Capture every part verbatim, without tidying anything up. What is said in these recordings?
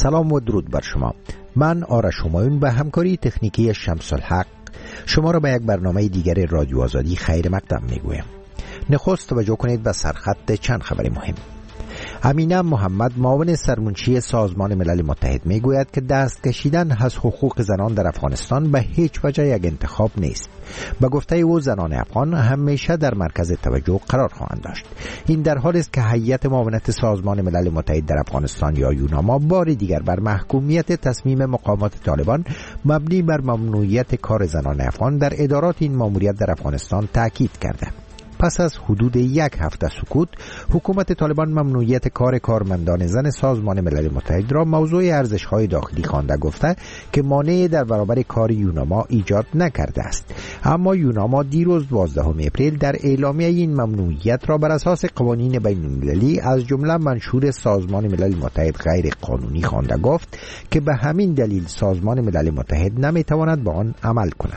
سلام و درود بر شما. من آرش همایون به همکاری تکنیکی شمس الحق شما را به یک برنامه دیگر رادیو آزادی خیر مقدم میگویم. نخست توجه کنید به سرخط چند خبر مهم. امینه محمد معاون سرمنشی سازمان ملل متحد میگوید که دست کشیدن از حقوق زنان در افغانستان به هیچ وجه یک انتخاب نیست. به گفته او زنان افغان همیشه در مرکز توجه قرار خواهند داشت. این در حالی است که هیئت معاونت سازمان ملل متحد در افغانستان یا یوناما بار دیگر بر محکومیت تصمیم مقامات طالبان مبنی بر ممنوعیت کار زنان افغان در ادارات این ماموریت در افغانستان تاکید کرده. پس از حدود یک هفته سکوت، حکومت طالبان ممنوعیت کار کارمندان زن سازمان ملل متحد را موضوع ارزش‌های داخلی خوانده گفته که مانعی در برابر کار یوناما ایجاد نکرده است. اما یوناما دیروز دوازدهم اپریل در اعلامیه این ممنوعیت را بر اساس قوانین بین‌المللی از جمله منشور سازمان ملل متحد غیر قانونی خوانده گفت که به همین دلیل سازمان ملل متحد نمی‌تواند به آن عمل کند.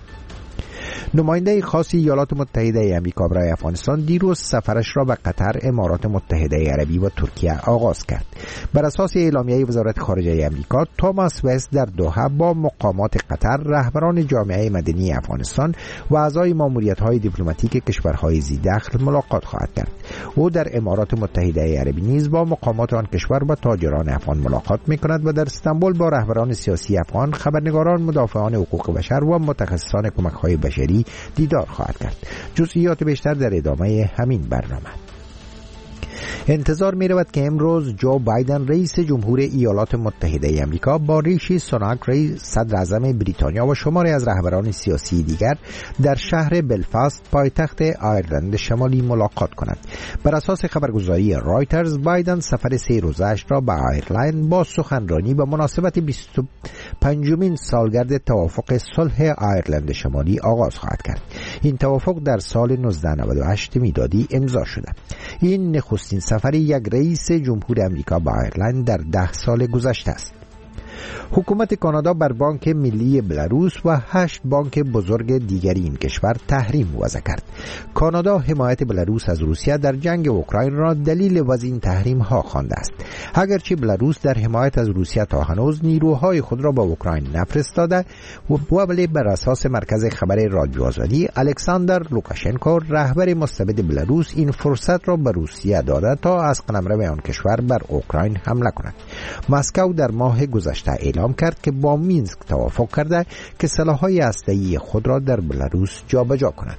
نماینده خاص ایالات متحده آمریکا برای افغانستان دیروز سفرش را به قطر، امارات متحده عربی و ترکیه آغاز کرد. بر اساس اعلامیه وزارت خارجه آمریکا، توماس وست در دوحه با مقامات قطر، رهبران جامعه مدنی افغانستان و اعضای ماموریت‌های دیپلماتیک کشورهای ذی‌دخل ملاقات خواهد کرد. او در امارات متحده عربی نیز با مقامات آن کشور و تاجران افغان ملاقات می‌کند و در استانبول با رهبران سیاسی افغان، خبرنگاران، مدافعان حقوق بشر و متخصصان کمک‌های بشری دیدار خواهد کرد. جزئیات بیشتر در ادامه همین برنامه. انتظار می رود که امروز جو بایدن رئیس جمهور ایالات متحده آمریکا با ریشی سوناک رئیس صدر اعظم بریتانیا و شماری از رهبران سیاسی دیگر در شهر بلفاست پایتخت آیرلند شمالی ملاقات کند. بر اساس خبرگزاری رایترز، بایدن سفر سه روزه‌اش را به آیرلند با سخنرانی به مناسبت بیست و پنجمین سالگرد توافق صلح آیرلند شمالی آغاز خواهد کرد. این توافق در سال نوزده نود و هشت میلادی امضا شده. این نخستین سفری یک رئیس جمهور آمریکا به آیرلند در ده سال گذشته است. حکومت کانادا بر بانک ملی بلاروس و هشت بانک بزرگ دیگری این کشور تحریم وضع کرد. کانادا حمایت بلاروس از روسیه در جنگ اوکراین را دلیل وضع این تحریم ها خوانده است. اگرچه بلاروس در حمایت از روسیه تا هنوز نیروهای خود را به اوکراین نفرستاده و ولی بر اساس مرکز خبر رادیو آزادی، الکساندر لوکاشنکو رهبر مستبد بلاروس این فرصت را به روسیه داده تا از قلمرو آن کشور بر اوکراین حمله کند. مسکو در ماه گذشته اعلام کرد که با مینسک توافق کرده که سلاح‌های هسته‌ای خود را در بلاروس جابجا کند.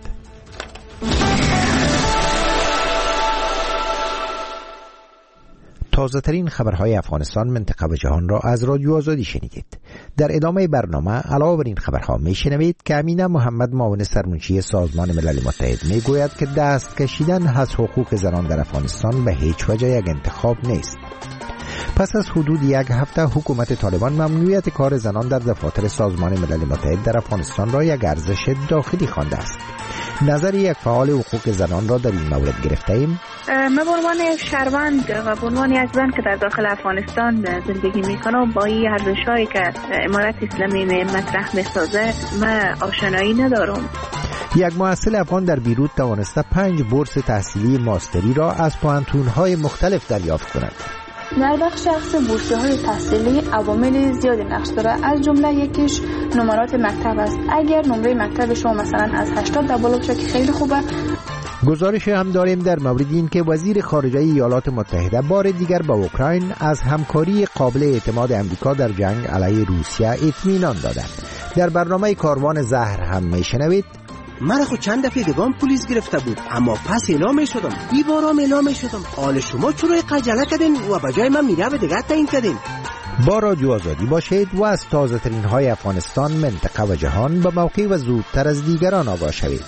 تازه ترین خبرهای افغانستان، منطقه و جهان را از رادیو آزادی شنیدید. در ادامه برنامه علاوه بر این خبرها میشنوید که امینه محمد معاون سرمنشی سازمان ملل متحد میگوید که دست کشیدن از حقوق زنان در افغانستان به هیچ وجه یک انتخاب نیست. پس از حدود یک هفته، حکومت طالبان ممنوعیت کار زنان در دفاتر سازمان ملل متحد در افغانستان را یک ارزش داخلی خوانده است. نظر یک فعال حقوق زنان را در این مورد گرفته ایم. من به عنوان شهروند و به عنوان یک زن که در داخل افغانستان زندگی میکنم، با این ارزش‌هایی که امارت اسلامی مطرح میسازه من آشنایی ندارم. یک محصل افغان در بیروت توانسته پنج بورس تحصیلی ماستری را از پوهنتون‌های مختلف دریافت کند. در بخش شخص بورس‌های تحصیلی عوامل زیادی نقش داره. از جمله یکیش نمرات مکتب است. اگر نمره مکتب شما مثلا از هشتاد در بالا باشه که خیلی خوبه. گزارش هم داریم در مورد این که وزیر خارجه ایالات متحده بار دیگر با اوکراین از همکاری قابل اعتماد آمریکا در جنگ علیه روسیه اطمینان دادند. در برنامه کاروان زهر هم میشنوید. من خود چند دفعه دگان پلیس گرفته بود، اما پس اعلام شدم. ای بارام اعلام شدم. حال شما چرا قجله کردین و بجای من میره به دیگر تعیین کردین؟ با رادیو آزادی باشید و از تازه ترین های افغانستان، منطقه و جهان به موقع و زودتر از دیگران آگاه شوید.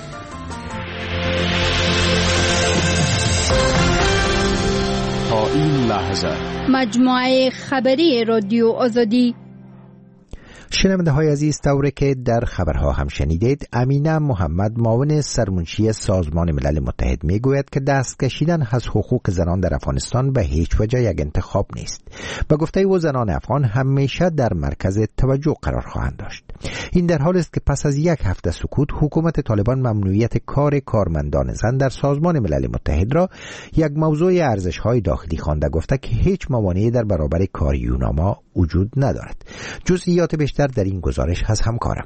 تا این لحظه مجموعه خبری رادیو آزادی. شنونده های عزیز، طوری که در خبرها هم شنیدید، امینه محمد معاون سرمنشی سازمان ملل متحد می گوید که دست کشیدن از حقوق زنان در افغانستان به هیچ وجه یک انتخاب نیست. به گفته او زنان افغان همیشه در مرکز توجه قرار خواهند داشت. این در حالی است که پس از یک هفته سکوت حکومت طالبان ممنوعیت کار کارمندان زن در سازمان ملل متحد را یک موضوع ارزش‌های داخلی خوانده، گفته که هیچ موانعی در برابر کاریوناما وجود ندارد. جزئیات بیشتر در این گزارش از همکارم.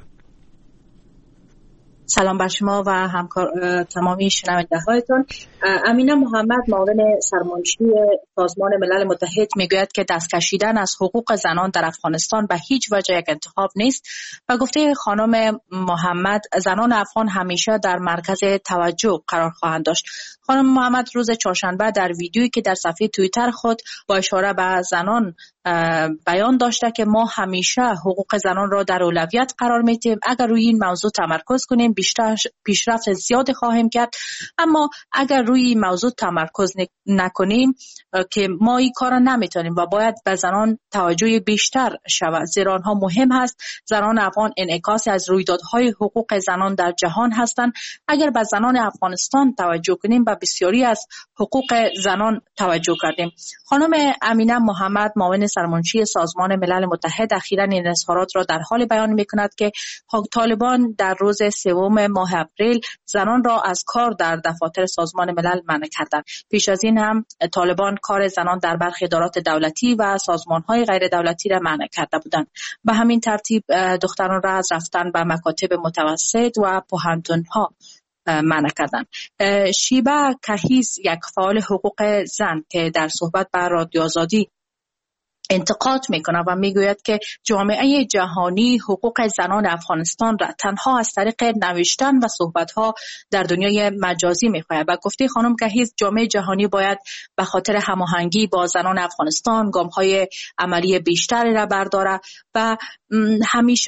سلام بر شما و همکار تمامی شنونده هایتان. امینه محمد معاون سرمنشی سازمان ملل متحد میگوید که دست کشیدن از حقوق زنان در افغانستان به هیچ وجه یک انتخاب نیست و گفته خانم محمد زنان افغان همیشه در مرکز توجه قرار خواهند داشت. خانم محمد روز چهارشنبه در ویدیویی که در صفحه توییتر خود با اشاره به زنان بیان داشته که ما همیشه حقوق زنان را در اولویت قرار میدیم. اگر روی این موضوع تمرکز کنیم بیشتر پیشرفت زیاد خواهیم کرد، اما اگر روی این موضوع تمرکز نکنیم که ما این کار نمیتونیم و باید به زنان توجه بیشتر شود، زیرا آنها مهم هست. زنان افغان انعکاس از رویدادهای حقوق زنان در جهان هستند. اگر به زنان افغانستان توجه کنیم به بسیاری از حقوق زنان توجه کردیم. خانم امینه محمد معاون سرمنشی سازمان ملل متحد اخیراً این اظهارات را در حال بیان می‌کند که طالبان در روز سوم ماه اپریل زنان را از کار در دفاتر سازمان ملل منع کردند. پیش از این هم طالبان کار زنان در برخی ادارات دولتی و سازمان‌های غیر دولتی را منع کرده بودند. به همین ترتیب دختران را از رفتن به مکاتب متوسط و پوهنتون‌ها منع کردن. شیبه کهیز یک فعال حقوق زن که در صحبت با رادیو آزادی انتقاد میکنه و میگوید که جامعه جهانی حقوق زنان افغانستان را تنها از طریق نوشتن و صحبتها در دنیای مجازی میخواهد. و گفته خانم کهیز جامعه جهانی باید به خاطر هماهنگی با زنان افغانستان گام‌های عملی بیشتری را برداره و همیشه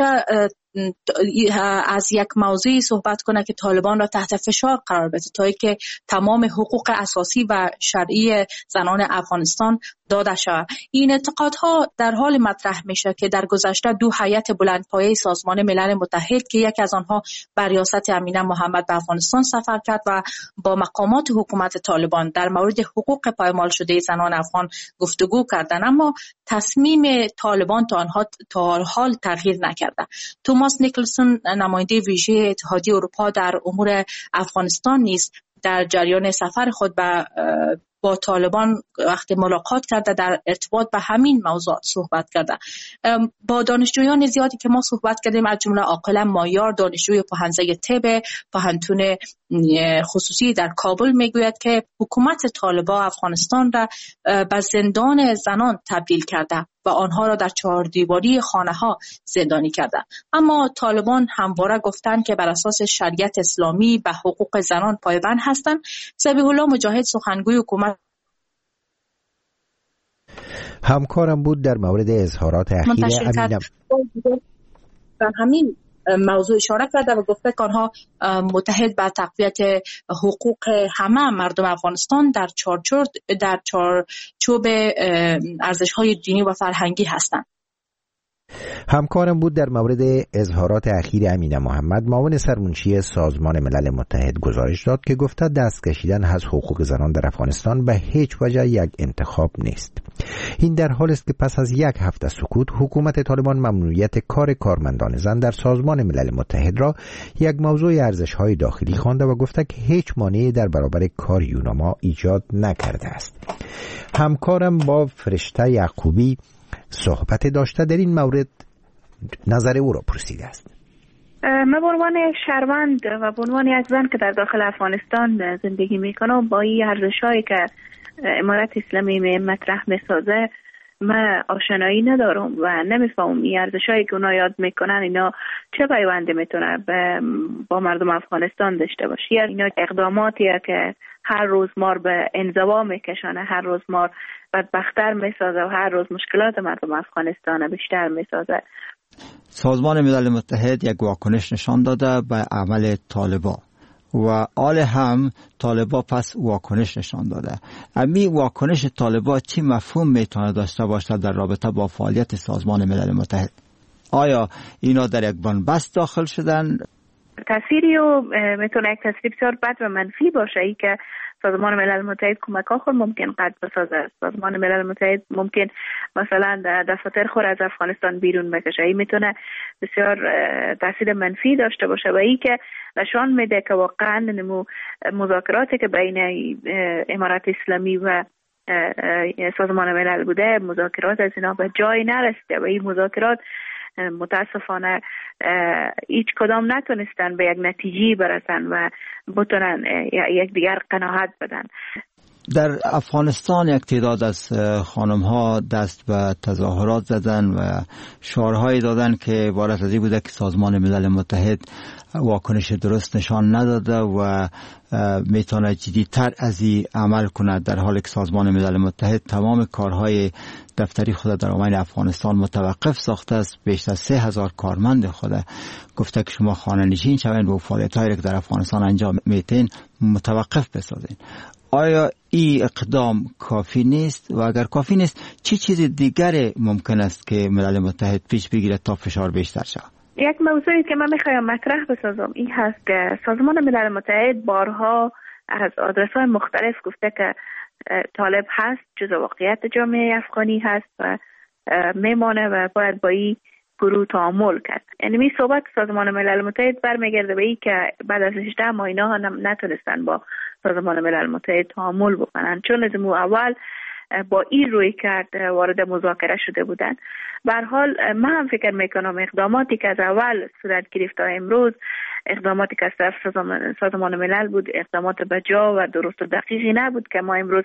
از یک موضوعی صحبت کنه که طالبان را تحت فشار قرار بده تا اینکه تمام حقوق اساسی و شرعی زنان افغانستان داده شود. این انتقادها در حال مطرح میشه که در گذشته دو هیئت بلندپایه سازمان ملل متحد که یکی از آنها بر ریاست امینه محمد به افغانستان سفر کرد و با مقامات حکومت طالبان در مورد حقوق پایمال شده زنان افغان گفتگو کردند، اما تصمیم طالبان تا آنها تا حال تغییر نکرده. توماس نیکلسون نماینده ویژه اتحادیه اروپا در امور افغانستان نیز در جریان سفر خود به با طالبان وقتی ملاقات کرده در ارتباط به همین موضوع صحبت کرده. با دانشجویان زیادی که ما صحبت کردیم از جمله عاقله مایار دانشجوی پوهنځی طب پوهنتون خصوصی در کابل میگوید که حکومت طالبان افغانستان را به زندان زنان تبدیل کرده و آنها را در چهار دیواری خانه ها زندانی کرده. اما طالبان همواره گفتند که بر اساس شریعت اسلامی به حقوق زنان پایبند هستند. ذبیح الله مجاهد سخنگوی حکومت همکارم بود در مورد اظهارات اخیر امینه و همین موضوع اشاره کرده و گفته که آنها متحد به تقویت حقوق همه مردم افغانستان در چارچوب در چارچوب ارزش‌های دینی و فرهنگی هستند. همکارم بود در مورد اظهارات اخیر امینه محمد معاون سرمنشی سازمان ملل متحد گزارش داد که گفته دست کشیدن از حقوق زنان در افغانستان به هیچ وجه یک انتخاب نیست. این در حالی است که پس از یک هفته سکوت حکومت طالبان ممنوعیت کار کارمندان زن در سازمان ملل متحد را یک موضوع ارزش‌های داخلی خوانده و گفته که هیچ مانعی در برابر کاریوناما ایجاد نکرده است. همکارم با فرشته یعقوبی صحبت داشته در این مورد نظر او را پرسیده است. من به عنوان شهروند و به عنوان یک زن که در داخل افغانستان زندگی میکنم با این ارزش‌هایی که امارت اسلامی مطرح میسازه من آشنایی ندارم و نمیفهمم این ارزش‌هایی که اونا یاد میکنن اینا چه پیوندی میتونه با مردم افغانستان داشته باشه. یا اینا اقداماتیه که هر روز ما به انزوا میکشانه، هر روز ما بدبخت‌تر میسازه و هر روز مشکلات مردم افغانستان بیشتر میسازه. سازمان ملل متحد یک واکنش نشان داده به عمل طالبان و آل هم طالبان پس واکنش نشان داده. امی واکنش طالبان چی مفهوم میتونه داشته باشه در رابطه با فعالیت سازمان ملل متحد؟ آیا اینا در یک بنبست داخل شدن؟ تاثیری و میتونه یک تاثیر بسیار بد و منفی باشه، ای که سازمان ملل متحد کمک خود ممکن قطع بسازه. سازمان ملل متحد ممکن مثلا دفاتر خود از افغانستان بیرون بکشه. این میتونه بسیار تاثیر منفی داشته باشه و ای که نشان میده که واقعا نمو مذاکراتی که بین امارات اسلامی و سازمان ملل بوده، مذاکرات از اینا به جای نرسیده و این مذاکرات متاسفانه هیچ کدام نتونستن به یک نتیجه برسن و بتونن یک دیگر قناعت بدن. در افغانستان یک تعداد از خانم ها دست به تظاهرات زدن و شعارهایی دادن که عبارت از این بوده که سازمان ملل متحد واکنش درست نشان نداده و میتونه جدی‌تر از این عمل کند، در حالی که سازمان ملل متحد تمام کارهای دفتری خود در امور افغانستان متوقف ساخته است. بیشتر از سه هزار کارمند خود گفته که شما خانه نشین شوین و فعالیت‌هایی که در افغانستان انجام میتین متوقف بسازین. آیا این اقدام کافی نیست و اگر کافی نیست چه چیز دیگری ممکن است که ملل متحد پیش بگیرد تا فشار بیشتر شود؟ یک موضوعی که من میخوایم مطرح بسازم این هست که سازمان ملل متحد بارها از آدرس‌های مختلف گفته که طالب هست، جزء واقعیت جامعه افغانی هست و میمانه و باید با این گروه تعامل کرد. یعنی می صحبت سازمان ملل متحد برمیگرده به این که بعد از هجده ماه اینا نتونستن با سازمان ملل متحد تعامل بکنن، چون از اول با این روی کرد وارد مذاکره شده بودن. به هر حال من هم فکر میکنم اقداماتی که از اول صورت گرفت تا امروز، اقداماتی که از طرف سازمان ملل بود، اقدامات بجا و درست و دقیقی نبود که ما امروز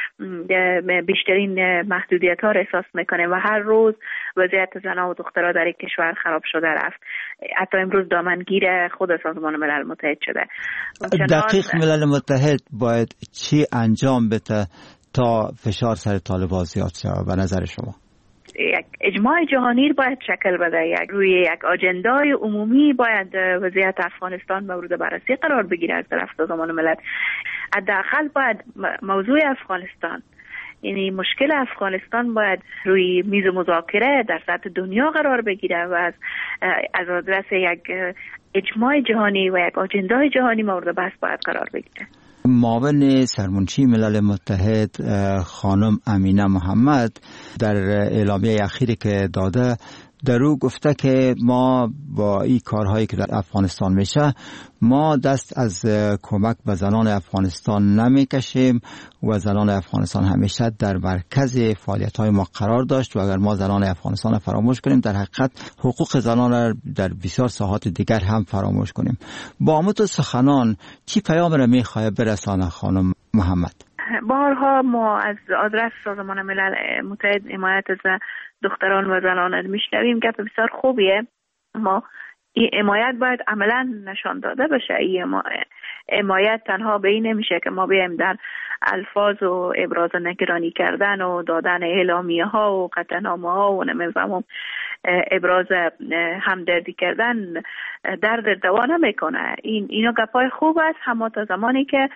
بیشترین محدودیت ها را احساس میکنیم و هر روز وضعیت زنان و دخترها در یک کشور خراب شده رفت. حتی امروز دامنگیر خود سازمان ملل متحد شده. دقیق ملل متحد باید چی انجام بده تا فشار سر طالبان زیاد شود به نظر شما؟ یک اجماع جهانی باید شکل بده، یک روی یک آجندای عمومی باید وضعیت افغانستان مورد بررسی قرار بگیره از طرف سازمان ملل. حداقل باید موضوع افغانستان، یعنی مشکل افغانستان باید روی میز مذاکره در سطح دنیا قرار بگیره و از از آدرس یک اجماع جهانی و یک آجندای جهانی مورد بحث باید قرار بگیره. معاون سرمنشی ملل متحد خانم امینه محمد در اعلامیه اخیری که داده در او گفته که ما با این کارهایی که در افغانستان میشه ما دست از کمک به زنان افغانستان نمیکشیم و زنان افغانستان همیشه در مرکز فعالیت‌های ما قرار داشت و اگر ما زنان افغانستان فراموش کنیم در حقیقت حقوق زنان را در بسیار ساحات دیگر هم فراموش کنیم. با امید سخنان چی پیام را میخواه برسانه خانم محمد؟ بارها ما از آدرس سازمان ملل متحد حمایت از دختران و زنان میشنویم که بسیار خوبیه، ما این حمایت باید عملا نشان داده بشه. این حمایت تنها به این نمیشه که ما بیایم در الفاظ و ابراز نگرانی کردن و دادن اعلامیه ها و قطعنامه ها و نمیفهمم ابراز همدردی کردن درد دوا نمیکنه. این اینا گپای خوب است، اما تا زمانی که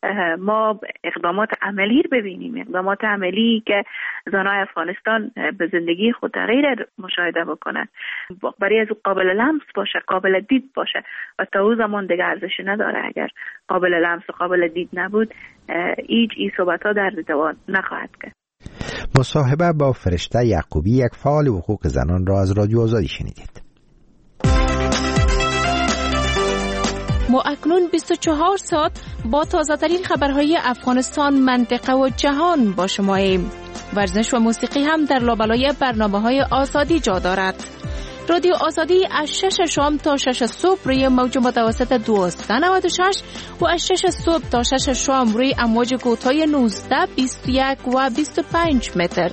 ما اقدامات عملی رو ببینیم، اقدامات عملی که زنای افغانستان به زندگی خود تغییر مشاهده بکنن، برای از قابل لمس باشه، قابل دید باشه و تا اون زمان دیگه ارزشی نداره. اگر قابل لمس و قابل دید نبود هیچ این صحبت ها درد دوا نخواهد کرد. مصاحبه با فرشته یعقوبی، یک فعال حقوق زنان را از رادیو آزادی شنیدید. ما اکنون بیست و چهار ساعت با تازه‌ترین خبرهای افغانستان، منطقه و جهان با شماییم. ورزش و موسیقی هم در لابلای برنامه‌های آزادی جا دارد. رادیو آزادی از شش شام تا شش صبح روی موج متوسط دویست و نود و شش و از شش صبح تا شش شام روی امواج کوتاه نوزده، بیست و یک و بیست و پنج متر.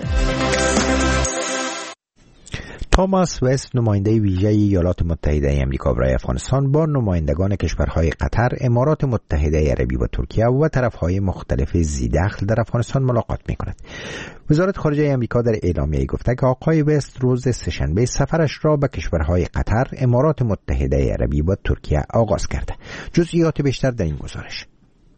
توماس وست، نماینده ویژه ایالات متحده آمریکا برای افغانستان، با نمایندگان کشورهای قطر، امارات متحده عربی و ترکیه و طرفهای مختلف ذی‌دخل در افغانستان ملاقات می‌کند. وزارت خارجه آمریکا در اعلامیه‌ای گفته که آقای وست روز سه‌شنبه سفرش را به کشورهای قطر، امارات متحده عربی و ترکیه آغاز کرده. جزئیات بیشتر در این گزارش.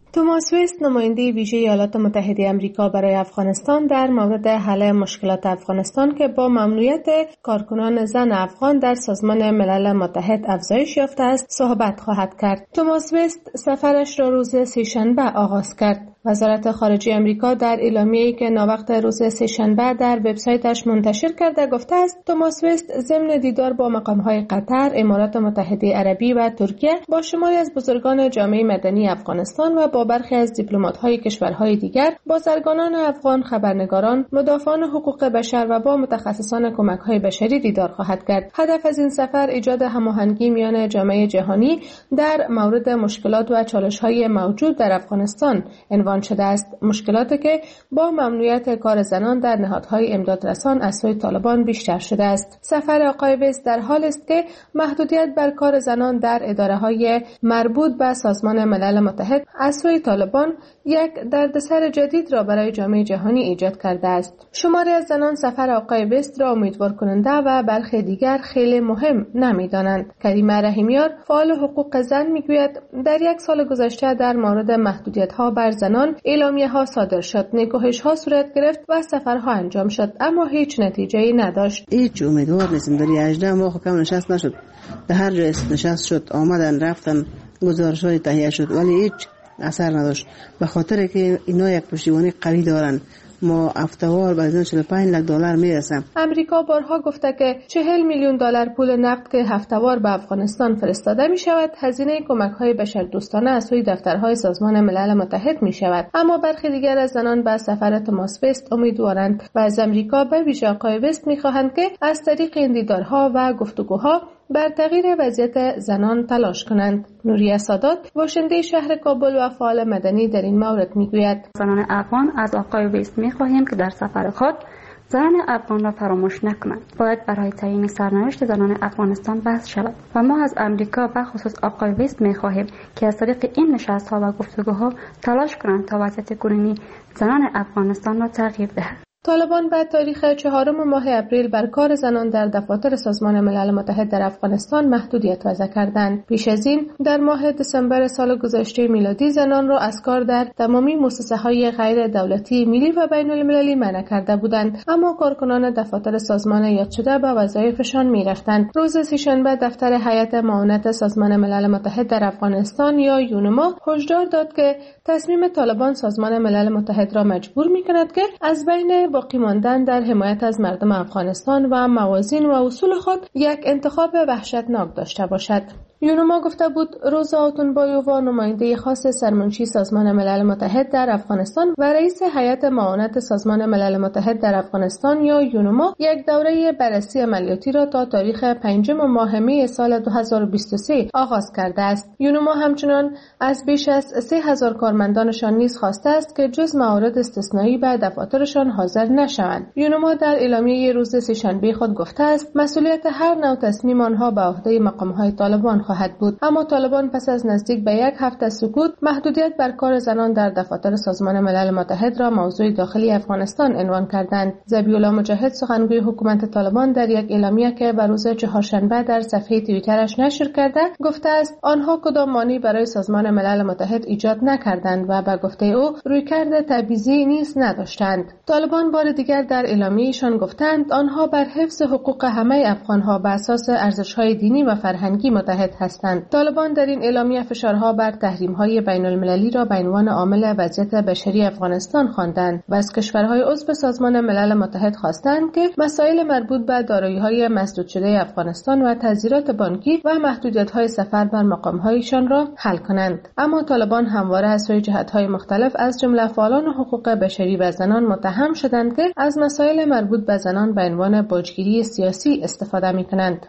توماس وست، نماینده ویژه ایالات متحده آمریکا برای افغانستان، در مورد حل مشکلات افغانستان که با ممنوعیت کارکنان زن افغان در سازمان ملل متحد افزایش یافته است صحبت خواهد کرد. توماس وست سفرش را روز سه‌شنبه آغاز کرد. وزارت خارجه آمریکا در اعلامیه‌ای که ناوقت روز سه‌شنبه در وبسایتش منتشر کرده گفته است توماس وست ضمن دیدار با مقام‌های قطر، امارات متحده عربی و ترکیه با شماری از بزرگان جامعه مدنی افغانستان و با برخی از دیپلمات‌های کشورهای دیگر، بازرگانان افغان، خبرنگاران، مدافعان حقوق بشر و با متخصصان کمک‌های بشری دیدار خواهد کرد. هدف از این سفر ایجاد هماهنگی میان جامعه جهانی در مورد مشکلات و چالش‌های موجود در افغانستان عنوان شده است. مشکلاتی که با ممنوعیت کار زنان در نهادهای امدادرسان از سوی طالبان بیشتر شده است. سفر آقای وست در حال است که محدودیت بر کار زنان در اداره‌های مربوط به سازمان ملل متحد از سوی طالبان یک دردسر جدید را برای جامعه جهانی ایجاد کرده است. شماری از زنان سفر آقای وست را امیدوار کننده و برخی دیگر خیلی مهم نمی‌دانند. کریمه رحیمیار، فعال حقوق زن، میگوید در یک سال گذشته در مورد محدودیت‌ها بر زنان اعلامیه‌ها صادر شد، نگاهش‌ها صورت گرفت و سفرها انجام شد، اما هیچ نتیجه‌ای نداشت. هیچ امیدوار نیستیم. در هجده ماه کم نشست نشد. در هر جای نشست شد، آمدن رفتن، گزارش‌های تهیه شد ولی هیچ اثر نداشت. به خاطر که اینا یک پشتیبانی قوی دارن. ما هفته‌وار به چهل و پنج لک دلار میرسیم. امریکا بارها گفته که چهل میلیون دلار پول نقد که هفته‌وار به افغانستان فرستاده می شود هزینه کمک‌های بشردوستانه از سوی دفترهای سازمان ملل متحد می شود. اما برخی دیگر از زنان به سفر توماس وست امیدوارند و از امریکا به ویژه آقای وست می خواهند که از طریق این دیدارها و گفتگوها بر تغییر وضعیت زنان تلاش کنند. نوریه سادات، باشنده شهر کابل و فعال مدنی، در این مورد میگوید زنان افغان از آقای وست میخواهیم که در سفر خود زنان افغان را فراموش نکنند. باید برای تعیین سرنوشت زنان افغانستان بحث شود و ما از امریکا و خصوص آقای وست میخواهیم که از طریق این نشست‌ها و گفتگوها تلاش کنند تا وضعیت کنونی زنان افغانستان را تغییر دهند. طالبان به تاریخ چهارم ماه اپریل بر کار زنان در دفاتر سازمان ملل متحد در افغانستان محدودیت وضع کردند. پیش از این در ماه دسامبر سال گذشته میلادی زنان را از کار در تمامی مؤسسه‌های غیر دولتی ملی و بین المللی منع کرده بودند، اما کارکنان دفاتر سازمان یاد شده به وظایفشان می‌رفتند. روز سه‌شنبه دفتر هیئت معاونت سازمان ملل متحد در افغانستان یا یونما هشدار داد که تصمیم طالبان سازمان ملل متحد را مجبور می‌کند که از بین باقی ماندن در حمایت از مردم افغانستان و موازین و اصول خود یک انتخاب وحشتناک داشته باشد. یونما گفته بود روزا آتونبایووا، نماینده خاص سرمنشی سازمان ملل متحد در افغانستان و رئیس هیئت معاونت سازمان ملل متحد در افغانستان یا یونما، یک دوره بررسی عملیاتی را تا تاریخ پنجم ماه می سال دو هزار و بیست و سه آغاز کرده است. یونما همچنان از بیش از سه هزار کارمندانشان نیز خواسته است که جز موارد استثنایی به دفاترشان حاضر نشوند. یونما در اعلامیه روز سه‌شنبه خود گفته است مسئولیت هر نوع تصمیم آنها به عهده مقام‌های طالبان خواهد بود. اما طالبان پس از نزدیک به یک هفته سکوت محدودیت بر کار زنان در دفاتر سازمان ملل متحد را موضوع داخلی افغانستان عنوان کردند. ذبیح الله مجاهد، سخنگوی حکومت طالبان، در یک اعلامیه که به روز چهارشنبه در صفحه توییترش نشر کرده گفته است آنها کدام مانعی برای سازمان ملل متحد ایجاد نکردند و به گفته او رویکرد تبعیضی نیز نداشتند. طالبان بار دیگر در اعلامیه‌شان گفتند آنها بر حفظ حقوق همه افغان‌ها بر اساس ارزش‌های دینی و فرهنگی متحد هستند. طالبان در این اعلامیه فشارها بر تحریم‌های بین‌المللی را به عنوان عامل وضعیت بشری افغانستان خواندند و از کشورهای عضو سازمان ملل متحد خواستند که مسائل مربوط به دارایی‌های مسدود شده افغانستان و تذیرات بانکی و محدودیت‌های سفر بر مقام‌هایشان را حل کنند. اما طالبان همواره از سوی جهت‌های مختلف از جمله فعالان حقوق بشری و زنان متهم شدند که از مسائل مربوط به زنان به عنوان باجگیری سیاسی استفاده می‌کنند.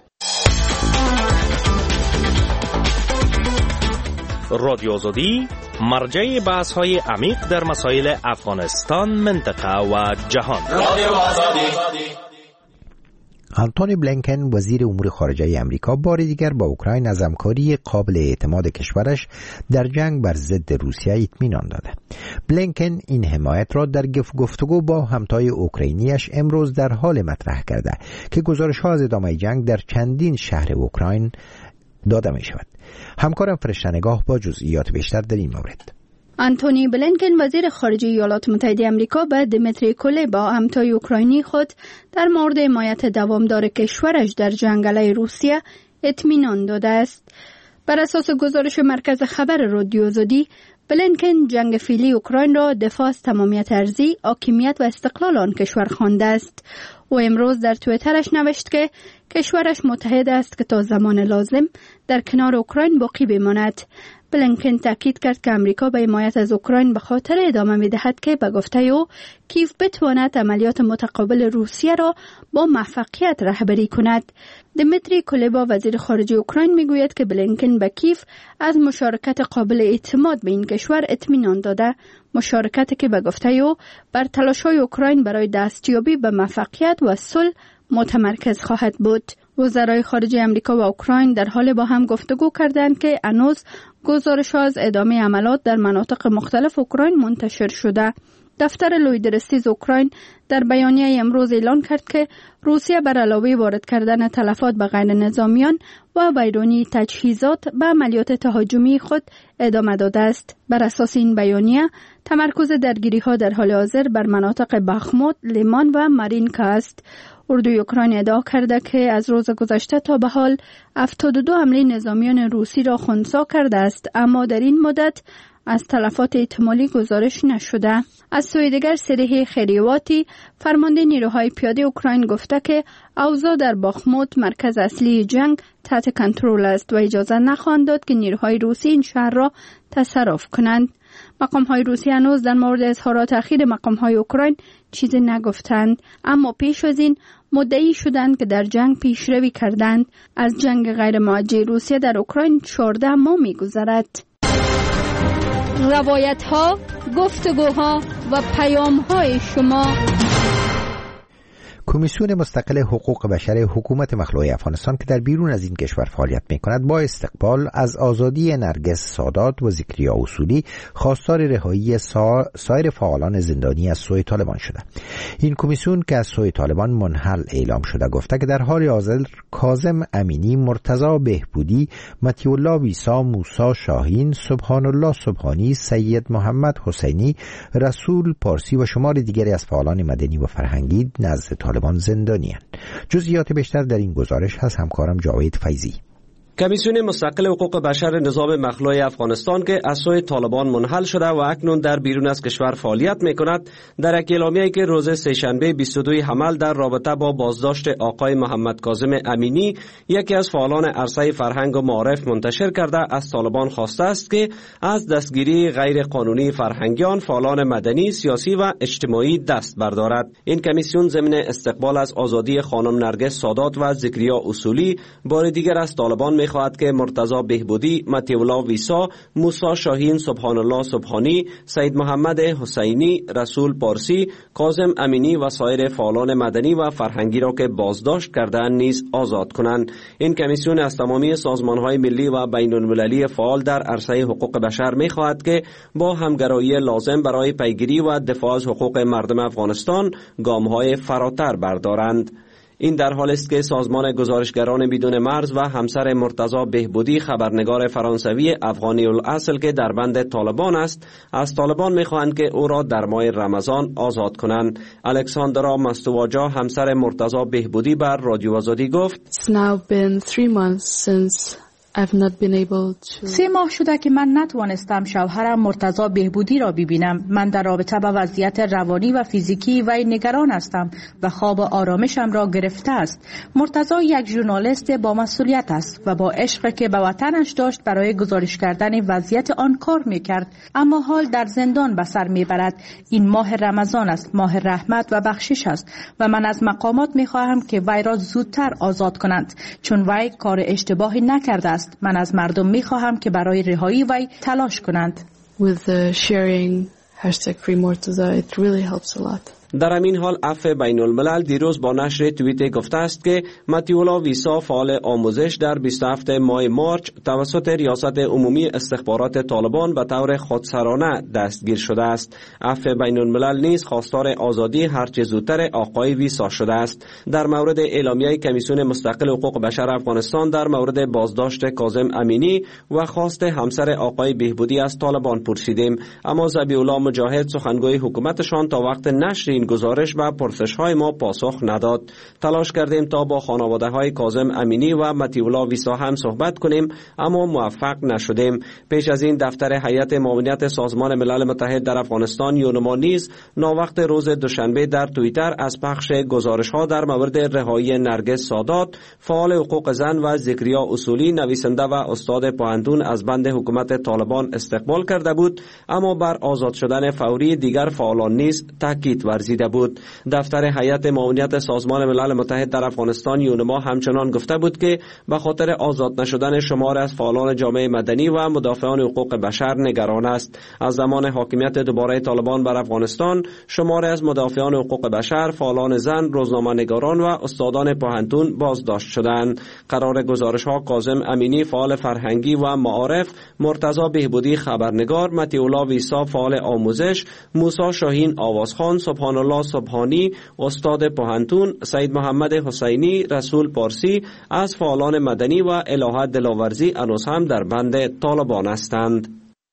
رادیو آزادی مرجع بحث های عمیق در مسائل افغانستان، منطقه و جهان. رادیو آزادی. آنتونی بلینکن، وزیر امور خارجه امریکا، بار دیگر با اوکراین از همکاری قابل اعتماد کشورش در جنگ بر ضد روسیه اطمینان داده. بلینکن این حمایت را در گفتگو با همتای اوکراینیش امروز در حال مطرح کرده که گزارش‌ها از ادامه جنگ در چندین شهر اوکراین داده می شود. همکارم فرشته نگاه با جزئیات بیشتر در این مورد. آنتونی بلینکن وزیر خارجه ایالات متحده آمریکا به دیمیتری کولبا همتای اوکراینی خود در مورد حمایت دوامدار کشورش در جنگ علیه روسیه اطمینان داده است. بر اساس گزارش مرکز خبر رادیو آزادی، بلینکن جنگ فعلی اوکراین را دفاع از تمامیت ارضی، حاکمیت و استقلال آن کشور خوانده است. او امروز در توییترش نوشت که کشورش متحد است که تا زمان لازم در کنار اوکراین باقی بماند. بلینکن تاکید کرد که امریکا به حمایت از اوکراین به خاطر ادامه می‌دهد که به گفته او کیف بتواند عملیات متقابل روسیه را با موفقیت رهبری کند. دیمیتری کولبا وزیر خارجه اوکراین میگوید که بلینکن به کیف از مشارکت قابل اعتماد به این کشور اطمینان داده، مشارکتی که به گفته او بر تلاش‌های اوکراین برای دستیابی به موفقیت و صلح متمرکز خواهد بود. وزرای خارجه آمریکا و اوکراین در حال با هم گفتگو کردند که هنوز گزارش از ادامه عملیات در مناطق مختلف اوکراین منتشر شده. دفتر لویدرستیز اوکراین در بیانیه امروز اعلان کرد که روسیه بر علاوه وارد کردن تلفات به غیر نظامیان و ویرانی تجهیزات به عملیات تهاجمی خود ادامه داده است. بر اساس این بیانیه تمرکز درگیری ها در حال حاضر بر مناطق بخموت، لیمان و مارینکا است. اردوی اوکراین ادعا کرده که از روز گذشته تا به حال هفتاد و دو حمله نظامیان روسی را خنثی کرده است، اما در این مدت از تلفات احتمالی گزارش نشده. از سوی دیگر سریح خیریواتی فرمانده نیروهای پیاده اوکراین گفته که اوضاع در باخموت مرکز اصلی جنگ تحت کنترل است و اجازه نخواهند داد که نیروهای روسی این شهر را تصرف کنند. مقام‌های روسی هنوز در مورد اظهارات اخیر مقام‌های اوکراین چیزی نگفتند، اما پیش از این مدعی شدند که در جنگ پیشروی کردند. از جنگ غیر موجه روسیه در اوکراین چهارده ماه می‌گذرد. روایت‌ها، گفتگوها و پیام‌های شما. کمیسیون مستقل حقوق بشر حکومت مخلوع افغانستان که در بیرون از این کشور فعالیت می‌کند با استقبال از آزادی نرگس سادات و ذکریا اصولی خواستار رهایی سا... سایر فعالان زندانی از سوی طالبان شده. این کمیسیون که از سوی طالبان منحل اعلام شده گفته که در حال حاضر کاظم امینی، مرتضی بهبودی، مطیع الله ویسا، موسی شاهین، سبحان الله سبحانی، سید محمد حسینی، رسول پارسی و شمار دیگری از فعالان مدنی و فرهنگی نزد طالبان زندانیان. جزئیات بیشتر در این گزارش هست همکارم جاوید فیضی. کمیسیون مستقل حقوق بشر نظام مخلوع افغانستان که از سوی طالبان منحل شده و اکنون در بیرون از کشور فعالیت می‌کند، در یک اعلامیه‌ای که روز سه‌شنبه بیست و دو حمل در رابطه با بازداشت آقای محمد کاظم امینی، یکی از فعالان عرصه فرهنگ و معارف منتشر کرده، از طالبان خواسته است که از دستگیری غیر قانونی فرهنگیان، فعالان مدنی، سیاسی و اجتماعی دست بردارد. این کمیسیون ضمن استقبال از آزادی خانم نرگس سادات و ذکریا اصولی، بار دیگر از طالبان می خواهد که مرتضی بهبودی، مطیع الله ویسا، موسی شاهین، سبحان الله سبحانی، سید محمد حسینی، رسول پارسی، کاظم امینی و سایر فعالان مدنی و فرهنگی را که بازداشت کردند نیز آزاد کنند. این کمیسیون از تمامی سازمان‌های ملی و بین‌المللی فعال در عرصه حقوق بشر می خواهد که با همگرایی لازم برای پیگیری و دفاع از حقوق مردم افغانستان گام‌های فراتر بردارند. این در حال است که سازمان گزارشگران بدون مرز و همسر مرتضی بهبودی، خبرنگار فرانسوی افغانی الاصل که در بند طالبان است، از طالبان می‌خواهند که او را در ماه رمضان آزاد کنند. الکساندرا مستواجا، همسر مرتضی بهبودی، بر رادیو آزادی گفت: سه ماه شده که من نتوانستم شوهرم مرتضی بهبودی را ببینم. من در رابطه با وضعیت روانی و فیزیکی وی نگران هستم و خواب و آرامشم را گرفته است. مرتضی یک ژورنالیست با مسئولیت است و با عشقی که به وطنش داشت برای گزارش کردن وضعیت آن کار میکرد، اما حال در زندان به سر میبرد. این ماه رمضان است، ماه رحمت و بخشش است و من از مقامات میخواهم که وی را زودتر آزاد کنند، چون وی کار اشتباهی نکرده است. من از مردم میخواهم که برای رهایی وی تلاش کنند. With the sharing hashtag free Murtaza, it really helps a lot. در همین حال عفو بین الملل دیروز با نشر توییت گفته است که متیولا ویسا فعال آموزش در بیست و هفتم ماه مارچ توسط ریاست عمومی استخبارات طالبان به طور خودسرانه دستگیر شده است. عفو بین الملل نیز خواستار آزادی هرچه زودتر آقای ویسا شده است. در مورد اعلامیه کمیسیون مستقل حقوق بشر افغانستان در مورد بازداشت کاظم امینی و خواست همسر آقای بهبودی از طالبان پرسیدیم، اما ذبیح الله مجاهد سخنگوی حکومتشان تا وقت نشر این گزارش و پرسش‌های ما پاسخ نداد. تلاش کردیم تا با خانواده‌های کاظم امینی و متیولا ویسا هم صحبت کنیم اما موفق نشدیم. پیش از این دفتر هیئت معاونت سازمان ملل متحد در افغانستان یونما نیز ناوقت روز دوشنبه در توییتر از پخش گزارش‌ها در مورد رهایی نرگس سادات، فعال حقوق زن و ذکریا اصولی نویسنده و استاد پوهنتون از بند حکومت طالبان استقبال کرده بود، اما بر آزاد شدن فوری دیگر فعالان نیز تاکید ورزیده بود. دفتر هیئت معاونت سازمان ملل متحد در افغانستان یونما همچنان گفته بود که به خاطر آزاد نشدن شمار از فعالان جامعه مدنی و مدافعان حقوق بشر نگران است. از زمان حاکمیت دوباره طالبان بر افغانستان شمار از مدافعان حقوق بشر، فعالان زن، روزنامه‌نگاران و استادان پوهنتون بازداشت شدند. قرار گزارش‌ها کاظم امینی فعال فرهنگی و معارف، مرتضی بهبودی خبرنگار، متیولا ویسا فعال آموزش، موسی شاهین آوازخوان، سبحان الله سبحانی استاد پوهنتون، سید محمد حسینی، رسول پارسی از فعالان مدنی و الهه دلاورزی هنوز هم در بند طالبان هستند.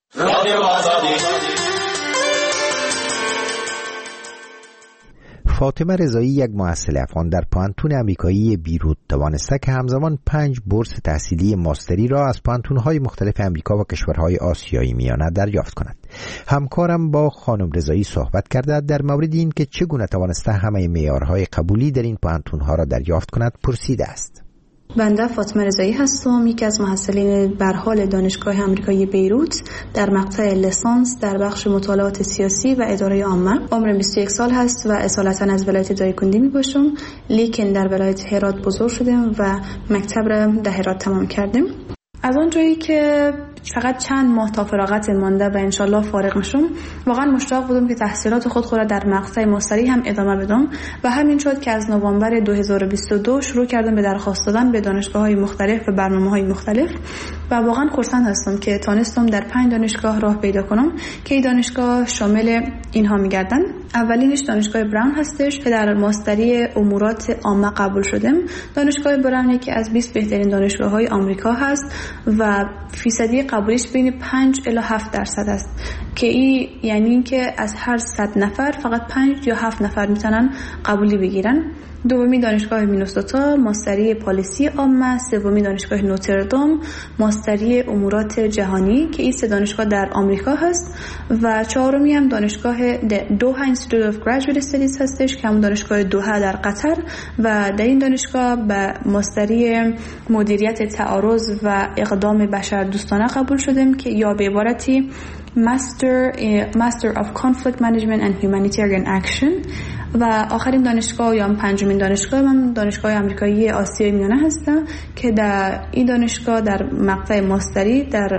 فاطمه رضایی، یک محصل افغان در پوهنتون آمریکایی بیروت، توانسته که همزمان پنج بورس تحصیلی ماستری را از پوهنتون‌های مختلف امریکا و کشورهای آسیایی میانه دریافت کند. همکارم با خانم رضایی صحبت کرده در مورد این که چگونه توانسته همه معیارهای قبولی در این پوهنتون‌ها را دریافت کند پرسیده است. بنده فاطمه رضایی هستم، یکی از محصلین برحال دانشگاه آمریکایی بیروت در مقطع لیسانس در بخش مطالعات سیاسی و اداره عامه. عمرم بیست و یک سال هست و اصالتا از ولایت دایکندی می باشم، لیکن در ولایت هرات بزرگ شدم و مکتب را در هرات تمام کردم. از اونجایی که فقط چند ماه تا فراغت مانده و انشالله فارغ میشم، واقعا مشتاق بودم که تحصیلات خود خود را در مقطع ماستری هم ادامه بدم و همین شد که از نوامبر دو هزار و بیست و دو شروع کردم به درخواست دادن به دانشگاه‌های مختلف و برنامه‌های مختلف و واقعا خرسند هستم که تانستم در پنج دانشگاه راه پیدا کنم که این دانشگاه شامل اینها میگردن. اولینش دانشگاه براون هستش که در ماستری امورات عامه قبول شدم. دانشگاه براون یکی از بیست بهترین دانشگاه‌های آمریکا هست و فیصدی قبولیش بین پنج الی هفت درصد است که این یعنی که از هر صد نفر فقط پنج یا هفت نفر میتونن قبولی بگیرن. دومی دانشگاه مینوسوتا ماستری پالیسی عامه، سومی دانشگاه نوتردام ماستری امورات جهانی که این سه دانشگاه در آمریکا هست و چهارمی هم دانشگاه دوحه اینستیتوت اف گریجویت استادیز هستش که هم دانشگاه دوحه در قطر و در این دانشگاه به ماستری مدیریت تعارض و اقدام بشردوستانه قبول شدم که یا به عبارتی Master Master of Conflict Management and Humanitarian Action. و آخرین دانشگاه یا پنجمین دانشگاه من دانشگاه آمریکایی آسیای میانه هستم که در این دانشگاه در مقطع ماستری در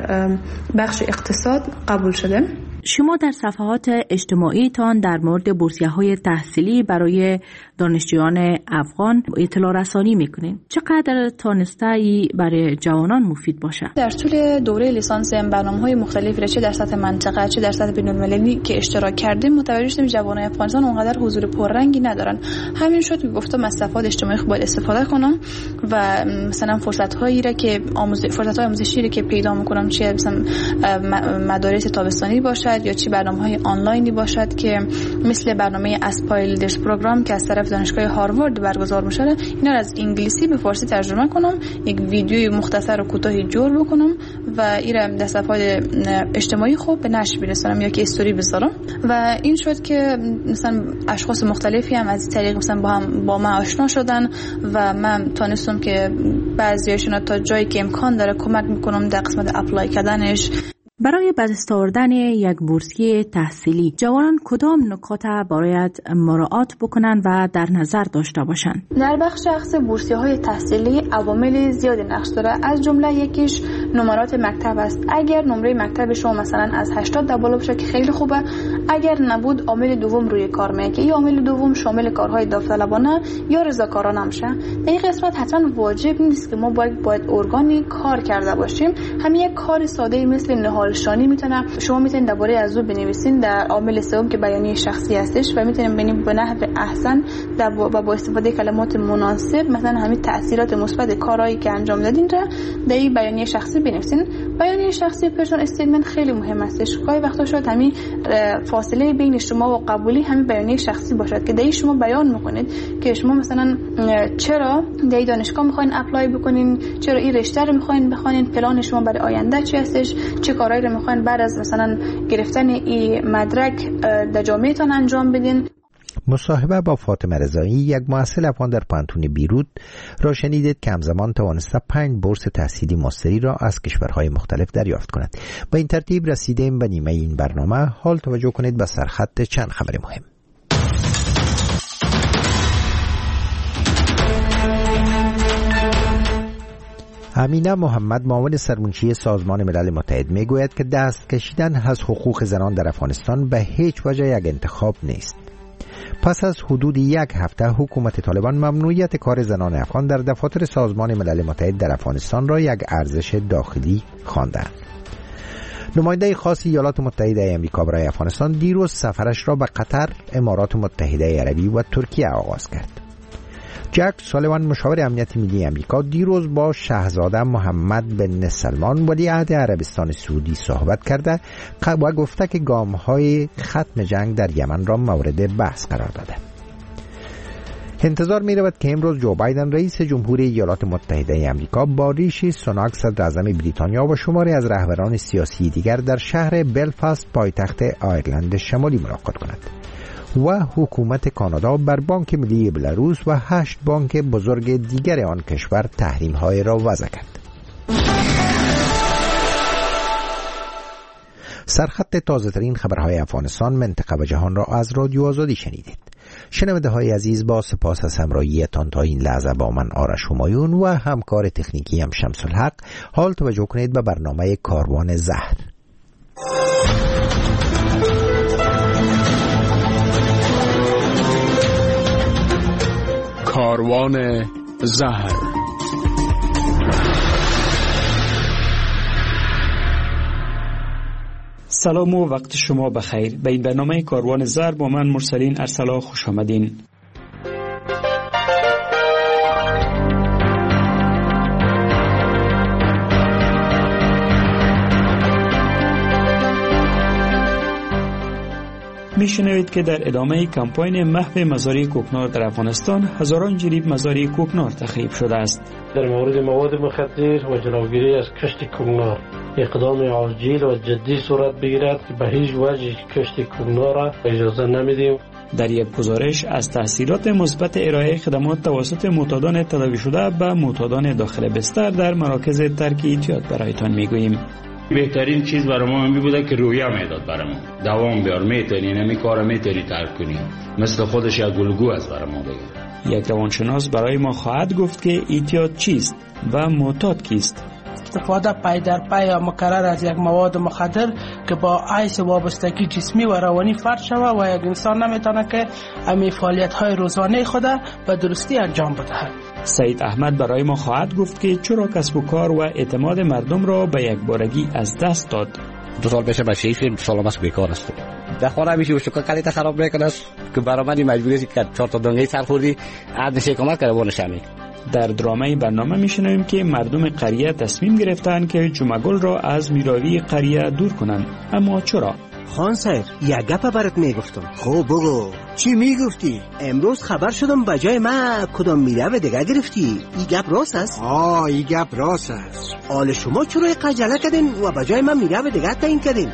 بخش اقتصاد قبول شدم. شما در صفحات اجتماعیتان در مورد بورسیه‌های تحصیلی برای دانشجویان افغان اطلاع رسانی میکنین. چقدر تانسته برای جوانان مفید باشه؟ در طول دوره لیسانس برنامه‌های مختلفی را چه در سطح منطقه چه در سطح بین‌المللی که اشتراک کردیم متوجه شدیم جوانان افغانستان اونقدر حضور پررنگی ندارن. همین شد که گفتم از صفحات اجتماعی باید استفاده کنم و مثلا فرصت‌هایی را که آموزش فرصت‌های آموزشی را که پیدا می‌کنم چه مثلا مدارس تابستانی باشد یا چه برنامه‌های آنلاینی باشد که مثل برنامه اسپایل لیدرز پروگرام که از طرف دانشگاه هاروارد برگزار میشه، اینا را از انگلیسی به فارسی ترجمه کنم، یک ویدیوی مختصر و کوتاهی جور بکنم و این را در صفحات اجتماعی خوب به نشر برسونم یا که استوری بذارم و این شد که مثلا اشخاص مختلفی هم از طریق مثلا با هم با من آشنا شدن و من تونستم که بعضیاشون تا جایی که امکان داره کمک میکنم در قسمت اپلای کردنش. برای به دست آوردن یک بورسیه تحصیلی جوانان کدام نکات باید مراعات بکنند و در نظر داشته باشند؟ در بخش شخص بورسیه‌های تحصیلی عوامل زیادی نقش داره، از جمله یکیش نمرات مکتب است. اگر نمره مکتب شما مثلا از هشتاد در بالا باشه که خیلی خوبه، اگر نبود عامل دوم روی کار میه که این عامل دوم شامل کارهای داوطلبانه یا رضاکارانه میشه. در این قسمت حتما واجب نیست که ما باید باید ارگانی کار کرده باشیم. همین یک کار ساده مثل نهالشانی میتونه شما میتونید درباره از او بنویسین در عامل سوم که بیانیه شخصی هستش و میتونیم ببینیم به نحو احسن و با, با استفاده کلمات مناسب مثلا همین تاثیرات مثبت کارهایی که انجام دادین را در این بیانیه شخصی بنویسین. بیانیه شخصی پرسونال استیتمنت خیلی مهم استش. گاهی وقتا شاید همین فاصله بین شما و قبولی همین بیانیه شخصی باشد که در شما بیان میکنید که شما مثلا چرا در دانشگاه میخواین اپلای بکنین، چرا این رشته رو میخواین بخونین، پلان شما برای آینده چی هستش، چه کارهایی رو میخواین بعد از مثلا گرفتن این مدرک در جامعهتان انجام بدین. مصاحبه با فاطمه رضایی، یک محصل افغان در پانتون بیروت را شنیدید که همزمان توانسته پنج بورس تحصیلی ماستری را از کشورهای مختلف دریافت کند. با این ترتیب رسیدیم به نیمه این برنامه. حال توجه کنید به سرخط چند خبر مهم. امینه محمد، معاون سرمنشی سازمان ملل متحد، میگوید که دست کشیدن از حقوق زنان در افغانستان به هیچ وجه یک انتخاب نیست. پس از حدود یک هفته حکومت طالبان ممنوعیت کار زنان افغان در دفاتر سازمان ملل متحد در افغانستان را یک ارزش داخلی خواندند. نماینده خاص ایالات متحده آمریکا برای افغانستان دیروز سفرش را به قطر، امارات متحده عربی و ترکیه آغاز کرد. جک سالیوان، مشاور امنیت ملی آمریکا، دیروز با شاهزاده محمد بن سلمان ولیعهد عربستان سعودی صحبت کرده و گفته که گام‌های ختم جنگ در یمن را مورد بحث قرار داده. انتظار می رود که امروز جو بایدن رئیس جمهوری ایالات متحده آمریکا با ریشی سوناک صدر اعظم بریتانیا و شماری از رهبران سیاسی دیگر در شهر بلفاست پایتخت آیرلند شمالی ملاقات کند و حکومت کانادا بر بانک ملی بلاروس و هشت بانک بزرگ دیگر آن کشور تحریم‌های را وضع کرد. سرخط تازه‌ترین خبرهای افغانستان، منطقه و جهان را از رادیو آزادی شنیدید. شنونده های عزیز، با سپاس از همراهیتان تا این لحظه با من آرش همایون و همکار تکنیکی هم شمس الحق، حال توجه کنید به برنامه کاروان زهر. کاروان زهر. سلام و وقت شما بخیر. به این برنامه کاروان زهر با من مرسلین ارسلا خوش آمدین. میشنوید که در ادامه کمپاین محو مزاری کوکنار در افغانستان هزاران جریب مزاری کوکنار تخریب شده است. در مورد مواد مخدر و جلوگیری از کشت کوکنار اقدام عاجل و جدی صورت بگیرد که به هیچ وجه کشت کوکنار را اجازه نمیدیم. در یک گزارش از تاثیرات مثبت ارائه خدمات توسط معتادان تداوی شده به معتادان داخل بستر در مراکز ترک اعتیاد برایتان میگوییم. بهترین چیز برای ما می بوده که رویه میداد برای ما، دوام بیار، میتونی نمی کار میتونی ترک کنی، مثل خودش یک گلگو از برای ما بگه. یک روانشناس برای ما خواهد گفت که اعتیاد چیست و معتاد کیست. استفاده پای در پای یا مکرر از یک مواد مخدر که با عیس وابستگی جسمی و روانی فرد شود و یک انسان نمیتونه که امی فعالیت های روزانه خود به درستی انجام بدهد. سید احمد برای ما خواهد گفت که چرا کسب و کار و اعتماد مردم را به یک بارگی از دست داد. دو سال پیش بچه‌ای فیلم سال ماست بیکار است. در خانه میشه و شکر کلیت خراب میکنه که برای من مجبوری است که چهار تا دنگه سرخوردی عادت کمک کنه وانش همین. در درامه برنامه میشنویم که مردم قریه تصمیم گرفتند که جمعگل را از میراوی قریه دور کنند، اما چرا؟ خان سیر، یک گپ برات میگفتم. خب بگو. چی میگفتی؟ امروز خبر شدم بجای ما کدام میراوی دیگه گرفتی. این گپ راست است؟ آه، این گپ راست است. حال شما چرا قجله کردین و بجای ما میراوی دیگه تعیین کردین؟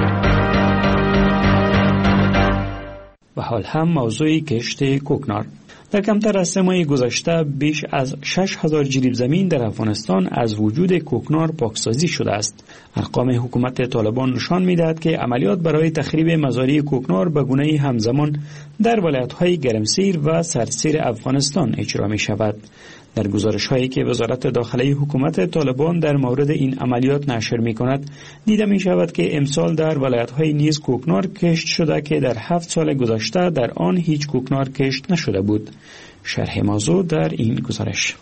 و حال هم موضوع کشت کوکنار. در کمتر از سه ماه گذشته بیش از شش هزار جریب زمین در افغانستان از وجود کوکنار پاکسازی شده است. ارقام حکومت طالبان نشان می‌دهد که عملیات برای تخریب مزارع کوکنار به گونه‌ای همزمان در ولایت‌های گرمسیر و سردسیر افغانستان اجرا می‌شود. در گزارش‌هایی که وزارت داخلی حکومت طالبان در مورد این عملیات نشر می‌کند، دیده می‌شود که امسال در ولایت‌های نیز کوکنار کشت شده که در هفت سال گذشته در آن هیچ کوکنار کشت نشده بود. شرح موضوع در این گزارش.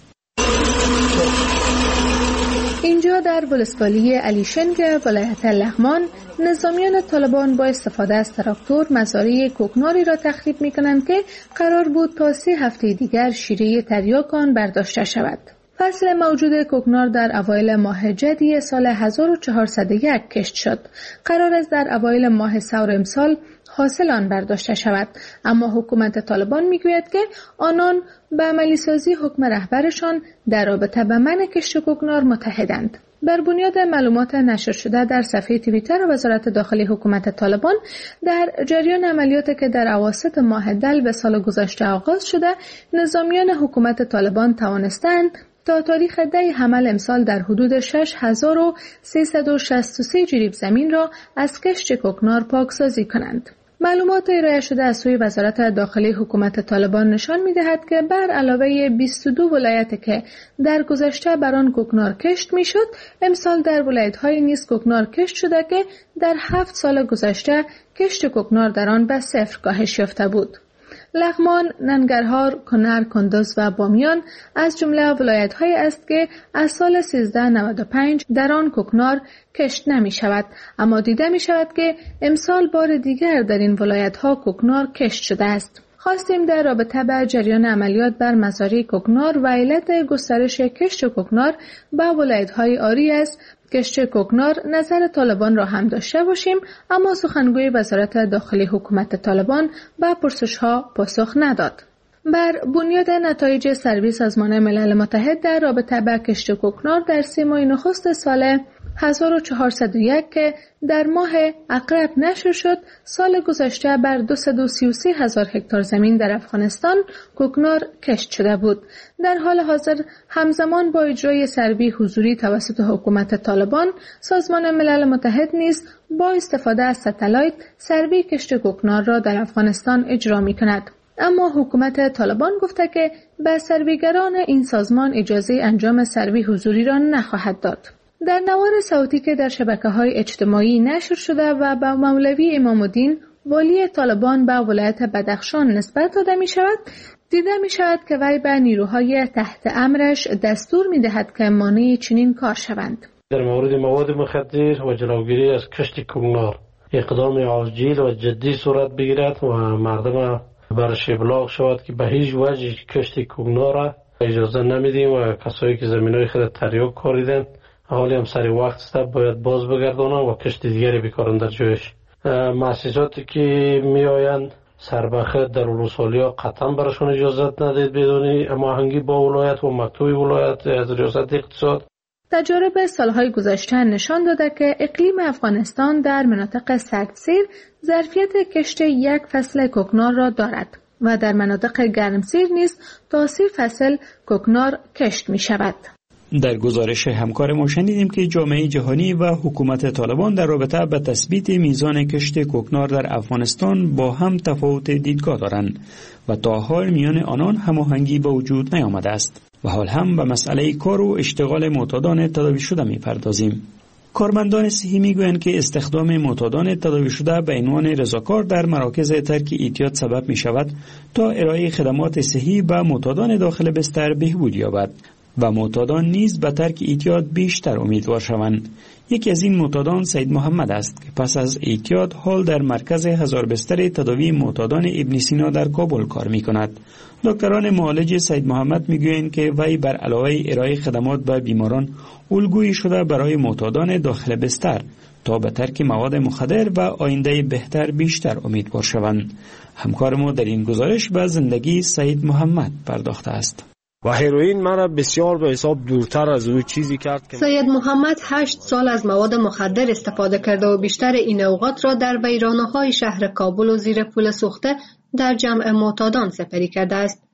اینجا در ولسوالی علیشنگ ولایت لغمان نظامیان طالبان با استفاده از تراکتور مزارع کوکناری را تخریب می‌کنند که قرار بود تا سه هفته دیگر شیره تریاک آن برداشته شود. فصل موجود کوکنار در اوایل ماه جدی سال هزار و چهارصد و یک کشت شد. قرار است در اوایل ماه سور امسال حاصل آن برداشته شود، اما حکومت طالبان میگوید که آنان به عملی سازی حکم رهبرشان در رابطه با منع کشت کوکنار متحدند. بر بنیاد معلومات نشر شده در صفحه توییتر وزارت داخلی حکومت طالبان، در جریان عملیاتی که در اواسط ماه دلو سال گذشته آغاز شده، نظامیان حکومت طالبان توانستند تا تاریخ ده حمل امسال در حدود شش هزار و سیصد و شصت و سه جریب زمین را از کشت کوکنار پاکسازی کنند. معلومات ارائه شده از سوی وزارت داخلی حکومت طالبان نشان می‌دهد که بر علاوه بیست و دو ولایت که در گذشته بر آن کوکنار کشت می‌شد، امسال در ولایت‌های نیز کوکنار کشت شده که در هفت سال گذشته کشت کوکنار در آن به صفر کاهش یافته بود. لغمان، ننگرهار، کنر، کندز و بامیان از جمله ولایت‌هایی است که از سال سیزده نود و پنج در آن کوکنار کشت نمی شود، اما دیده می شود که امسال بار دیگر در این ولایت‌ها کوکنار کشت شده است. خواستیم در رابطه با جریان عملیات بر مزارع کوکنار و علت گسترش کشت کوکنار به ولایت‌های آری است کشت کوکنار نظر طالبان را هم داشته باشیم، اما سخنگوی وزارت داخلی حکومت طالبان به پرسش‌ها پاسخ نداد. بر بنیاد نتایج سروی سازمان ملل متحد در رابطه با کشت کوکنار در سه ماه نخست سال هزار و چهارصد و یک که در ماه عقرب نشر شد، سال گذشته بر دویست و سی و سه هزار هکتار زمین در افغانستان کوکنار کشت شده بود. در حال حاضر همزمان با اجرای سروی حضوری توسط حکومت طالبان، سازمان ملل متحد نیز با استفاده از ستلایت سروی کشت کوکنار را در افغانستان اجرا می کند. اما حکومت طالبان گفته که به سرویگران این سازمان اجازه انجام سروی حضوری را نخواهد داد. در نوار صوتی که در شبکه‌های اجتماعی نشر شده و با مولوی امام الدین والی طالبان به ولایت بدخشان نسبت داده می شود، دیده می شود که وی به نیروهای تحت امرش دستور می دهد که مانع چنین کار شوند. در مورد مواد مخدر و جلوگیری از کشت کوکنار اقدام عاجل و جدی صورت بگیرد و مردم برش ابلاغ شود که به هیچ وجه کشت کوکنار را اجازه نمیدیم و کسایی که زمینای خود تریاک کاریدن حالی هم سری وقت است باید باز بگردانند و کشت دیگری بکارن در جایش. مؤسساتی که می آیند سربخت در ولسوالی ها قطعا براشون اجازت ندید بدون هماهنگی با ولایت و مکتوب ولایت از ریاست اقتصاد. تجارب سالهای گذشته نشان داده که اقلیم افغانستان در مناطق سردسیر ظرفیت کشت یک فصل کوکنار را دارد و در مناطق گرمسیر نیز تا سی فصل کوکنار کشت می شود. در گزارش همکار ما شنیدیم که جامعه جهانی و حکومت طالبان در رابطه به تثبیت میزان کشت کوکنار در افغانستان با هم تفاوت دیدگاه دارند و تا حال میان آنان هماهنگی به وجود نیامده است و حال هم به مسئله کار و اشتغال معتادان تداوی شده میپردازیم. کارمندان صحی میگویند که استخدام معتادان تداوی شده به عنوان رضاکار در مراکز ترک اعتیاد سبب می شود تا ارائه خدمات صحی به معتادان داخل بستر بهبود یابد و معتادان نیز به ترک اعتیاد بیشتر امیدوار شوند. یکی از این معتادان سید محمد است که پس از اعتیاد حال در مرکز هزار بستر تداوی معتادان ابن سینا در کابل کار می کند. دکتران معالج سید محمد می گویند که وی بر علاوه ارائه خدمات به بیماران الگویی شده برای معتادان داخل بستر تا به ترک مواد مخدر و آینده بهتر بیشتر امیدوار شوند. همکار ما در این گزارش به زندگی سید محمد پرداخته است. و هیروئین مرا بسیار به حساب دورتر از او چیزی کرد که سید محمد هشت سال از مواد مخدر استفاده کرده و بیشتر این اوقات را در ویرانه‌های شهر کابل و زیر پل سوخته در جمع معتادان سپری کرده است.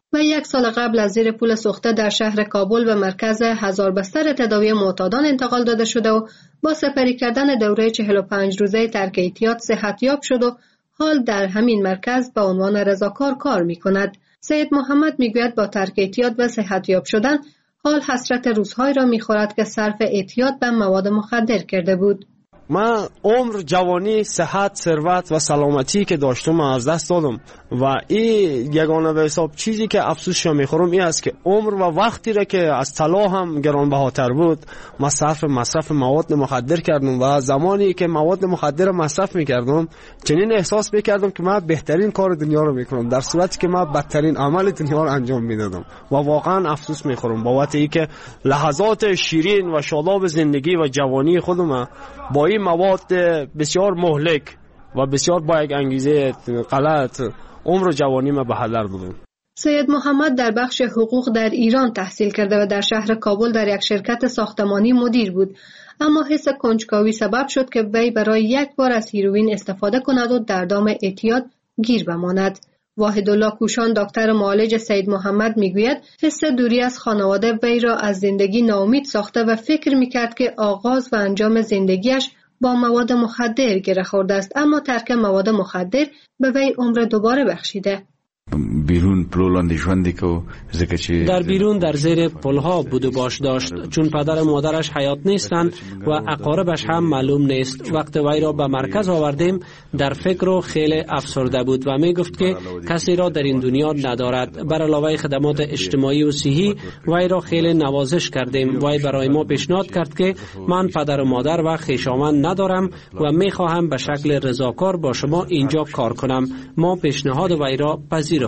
و یک سال قبل از زیر پل سوخته در شهر کابل به مرکز هزار بستر تداوی معتادان انتقال داده شده و با سپری کردن دوره چهل و پنج روزه ترک اعتیاد صحتیاب شد و حال در همین مرکز به عنوان رضاکار کار می کند. سید محمد می گوید با ترک اعتیاد و صحتیاب شدن حال حسرت روزهایی را می خورد که صرف اعتیاد به مواد مخدر کرده بود. من عمر، جوانی، صحت، ثروت و سلامتی که داشتم از دست دادم و این یگانه به حساب چیزی که افسوسش میخورم این است که عمر و وقتی را که از طلا هم گرانبهاتر بود من صرف مصرف مواد مخدر کردم و زمانی که مواد مخدر مصرف میکردم چنین احساس میکردم که من بهترین کار دنیا رو میکنم در صورتی که من بدترین عمل دنیا رو انجام میدادم و واقعا افسوس میخورم بابت اینکه لحظات شیرین و شاداب زندگی و جوانی خودم با این مواد بسیار مهلک و بسیار با یک انگیزه غلط عمر و جوانی ما به هدر دادم. سید محمد در بخش حقوق در ایران تحصیل کرده و در شهر کابل در یک شرکت ساختمانی مدیر بود، اما حس کنجکاوی سبب شد که وی برای یک بار از هیروئین استفاده کند و در دام اعتیاد گیر بماند. واحدالله کوشان دکتر معالج سید محمد میگوید حس دوری از خانواده وی را از زندگی ناامید ساخته و فکر میکرد که آغاز و انجام زندگیش با مواد مخدر گره خورده است، اما ترک مواد مخدر به وی عمر دوباره بخشیده. بیرون پلولاندی ژوندی کو زکه چې در بیرون در زیر پلها بود و باش داشت چون پدر و مادرش حیات نیستند و اقاربش هم معلوم نیست. وقت وی را به مرکز آوردیم در فکر و خیلی افسرده بود و می گفت که کسی را در این دنیا ندارد. بر علاوه خدمات اجتماعی و صحی وی را خیلی نوازش کردیم. وی برای ما پیشنهاد کرد که من پدر و مادر و خویشاوند ندارم و می خواهم به شکل رضاکار با شما اینجا کار کنم. ما پیشنهاد وی را پذیرفتیم.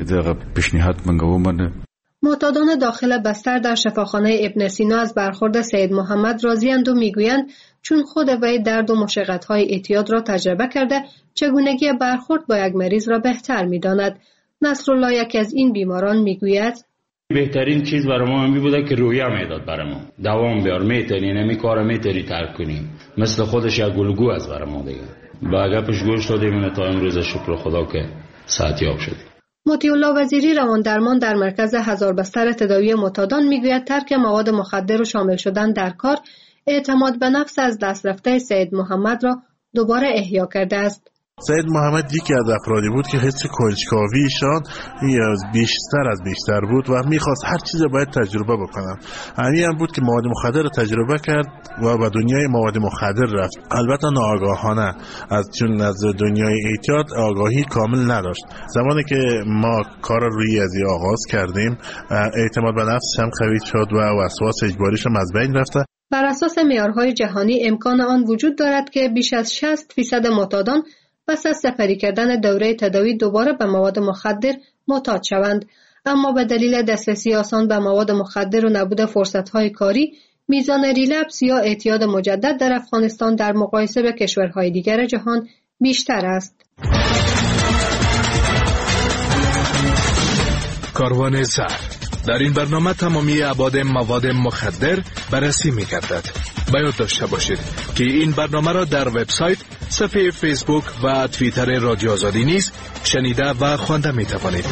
معتادان داخل بستر در شفاخانه ابن سینا از برخورد سید محمد راضی‌اند و میگویند چون خود وی درد و مشقت‌های اعتیاد را تجربه کرده چگونگی برخورد با یک مریض را بهتر می‌داند. نصرالله یکی از این بیماران میگوید بهترین چیز برای ما می بوده که رویه میداد برای ما دوام بیار میتونی نمی کار میتونی ترک کنی مثل خودش یک گلگو از برای ما دیگه با گپش گوش دادیم تا امروز شکر خدا که صحتیاب شد. مطیع الله وزیری روان درمان در مرکز هزار بستر تداوی معتادان میگوید ترک مواد مخدر و شامل شدن در کار اعتماد به نفس از دست رفته سید محمد را دوباره احیا کرده است. سید محمد یکی از افرادی بود که حس کنجکاویشان بیشتر از بیشتر بود و میخواست هر چیز باید تجربه بکنم. همین هم بود که مواد مخدر رو تجربه کرد و به دنیای مواد مخدر رفت. البته ناآگاهانه، از چون از دنیای اعتیاد آگاهی کامل نداشت. زمانی که ما کار روی ازی آغاز کردیم اعتماد به نفس هم قوی شد و وسواس اجباریش هم از بین رفته. بر اساس معیارهای جهانی امکان آن وجود دارد که بیش از شصت درصد معتادان پس از سپری کردن دوره تداوی دوباره به مواد مخدر معتاد شوند، اما به دلیل دسترسی آسان به مواد مخدر و نبود فرصت‌های کاری میزان ریلپس یا اعتیاد مجدد در افغانستان در مقایسه به کشورهای دیگر جهان بیشتر است. کاروان زهر در این برنامه تمامی ابعاد مواد مخدر بررسی می‌گردد. باید داشته باشید که این برنامه را در وبسایت، صفحه فیسبوک و توییتر رادیو آزادی نیز شنیده و خوانده می توانید.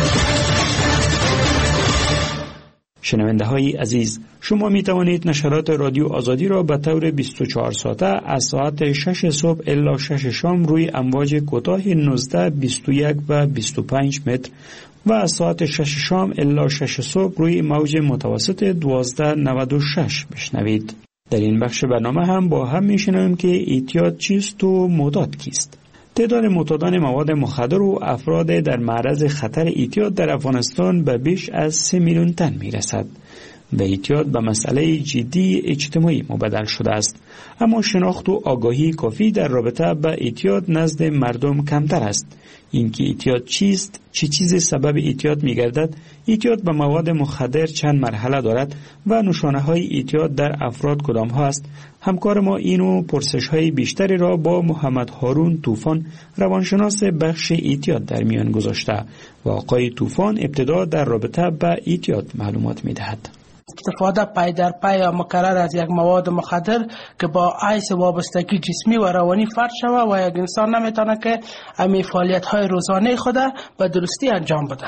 شنونده های عزیز، شما می توانید نشرات رادیو آزادی را به طور بیست و چهار ساعته از ساعت شش صبح الی شش شام روی امواج کوتاه نوزده، بیست و یک و بیست و پنج متر و از ساعت شش شام الی شش صبح روی موج متوسط دوازده نود و شش بشنوید. در این بخش برنامه هم با هم میشنویم که اعتیاد چیست و معتاد کیست. تعداد معتادان مواد مخدر و افراد در معرض خطر اعتیاد در افغانستان به بیش از سه میلیون تن میرسد و اعتیاد به مسئله جدی اجتماعی مبدل شده است، اما شناخت و آگاهی کافی در رابطه با اعتیاد نزد مردم کمتر است. اینکه اعتیاد چیست، چه چیزی سبب اعتیاد می‌گردد، اعتیاد به مواد مخدر چند مرحله دارد و نشانه‌های اعتیاد در افراد کدام ها است. همکار ما اینو پرسش‌های بیشتری را با محمد هارون طوفان، روانشناس بخش اعتیاد در میان گذاشته و آقای طوفان ابتدا در رابطه با اعتیاد معلومات می‌دهد. استفاده پای در پای یا مکرر از یک مواد مخدر که با عیس وابستگی جسمی و روانی فرد شود و یک انسان نمیتونه که امی فعالیت های روزانه خود به درستی انجام بدهد.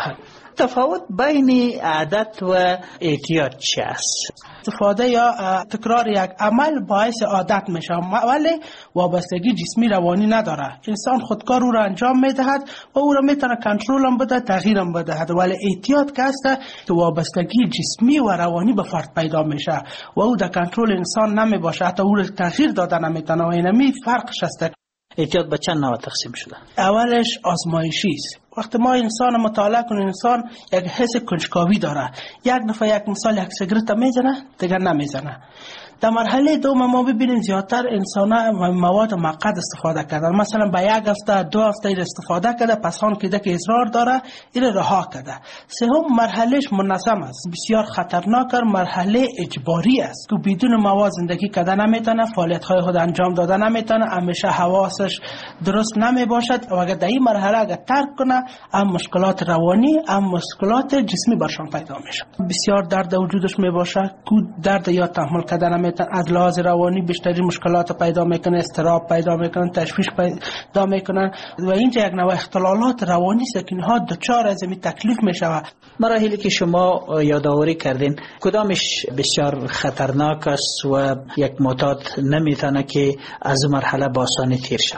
تفاوت بین عادت و اعتیاد چی است؟ استفاده یا تکرار یک عمل باعث عادت میشه ولی وابستگی جسمی روانی نداره. انسان خودکار او را انجام میدهد و او را میتونه کنترل هم بده، تغییر هم بدهد. ولی اعتیاد که است که وابستگی جسمی و روانی به فرد پیدا میشه و او در کنترل انسان نمیباشه، حتی او را تغییر داده نمیتونه. و اینمی فرقش است. اعتیاد به چند نوع تقسیم شده؟ اولش آزمایشی است. وقتی ما انسان مطالعه کنیم، انسان یک حس کنجکاوی داره. یک دفعه یک مثال یک سیگرت میزنه، دیگر نمیزنه. در مرحله دوم ما ببینیم زیادتر انسان مواد مؤقت استفاده کردن. مثلا به یک هفته دو هفته این استفاده کرده، پس آن که که اصرار داره این رها کرده. سوم مرحلهش منظم است. بسیار خطرناک مرحله اجباری است که بدون مواد زندگی کردن نمیتونه، فعالیت های خود انجام دادن نمیتونه، همیشه حواسش درست نمی باشد و اگر در این مرحله اگر ترک کنه، هم مشکلات روانی هم مشکلات جسمی برشان پیدا میشه. بسیار درد وجودش می باشه، کو درد یا تحمل کردن از لحاظ روانی بیشتری مشکلات پیدا میکنه، استراب پیدا میکنن، تشویش پیدا میکنن و اینجا یک نوع اختلالات روانی است که اینها دچار از این تکلیف میشوند. مراحلی که شما یادآوری کردین کدامش بسیار خطرناک است و یک معتاد نمیتونه که از مرحله با آسانی تیر شه؟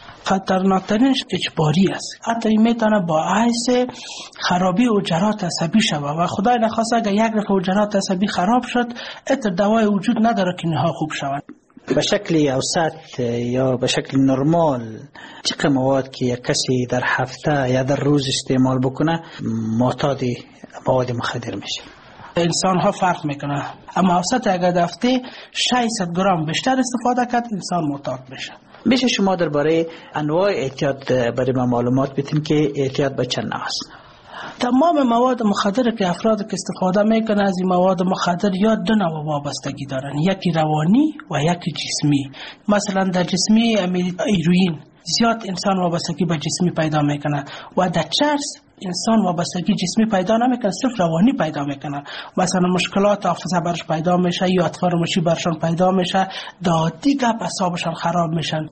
خطرناکترینش اجباری است. حتی این میتونه باعث خرابی حجرات عصبی شود و خدای نخواسته اگر یک دفعه حجرات عصبی خراب شد اتر دوای وجود نداره که اینها خوب شوند. به شکل اوسط یا به شکل نرمال چقدر مواد که یک کسی در هفته یا در روز استعمال بکنه معتاد مواد مخدر میشه؟ انسان ها فرق میکنه، اما اوسط اگر هفته ششصد گرم بیشتر استفاده کرد انسان معتاد میشه. میشه شما درباره انواع اعتیاد برای ما معلومات بدین که اعتیاد به چند نوع است؟ تمام مواد مخدر که افراد که استفاده میکنه از این مواد مخدر یا دو نوع وابستگی دارن، یکی روانی و یکی جسمی. مثلا در جسمی هیروئین زیاد انسان وابستگی به جسمی پیدا میکنه و در چرس انسان وابستگی جسمی پیدا نمیکنه، صرف روانی پیدا میکنه. مثلا مشکلات حافظه برش پیدا میشه یا فراموشی برشان پیدا میشه، دادی گپ اعصابشان خراب میشن.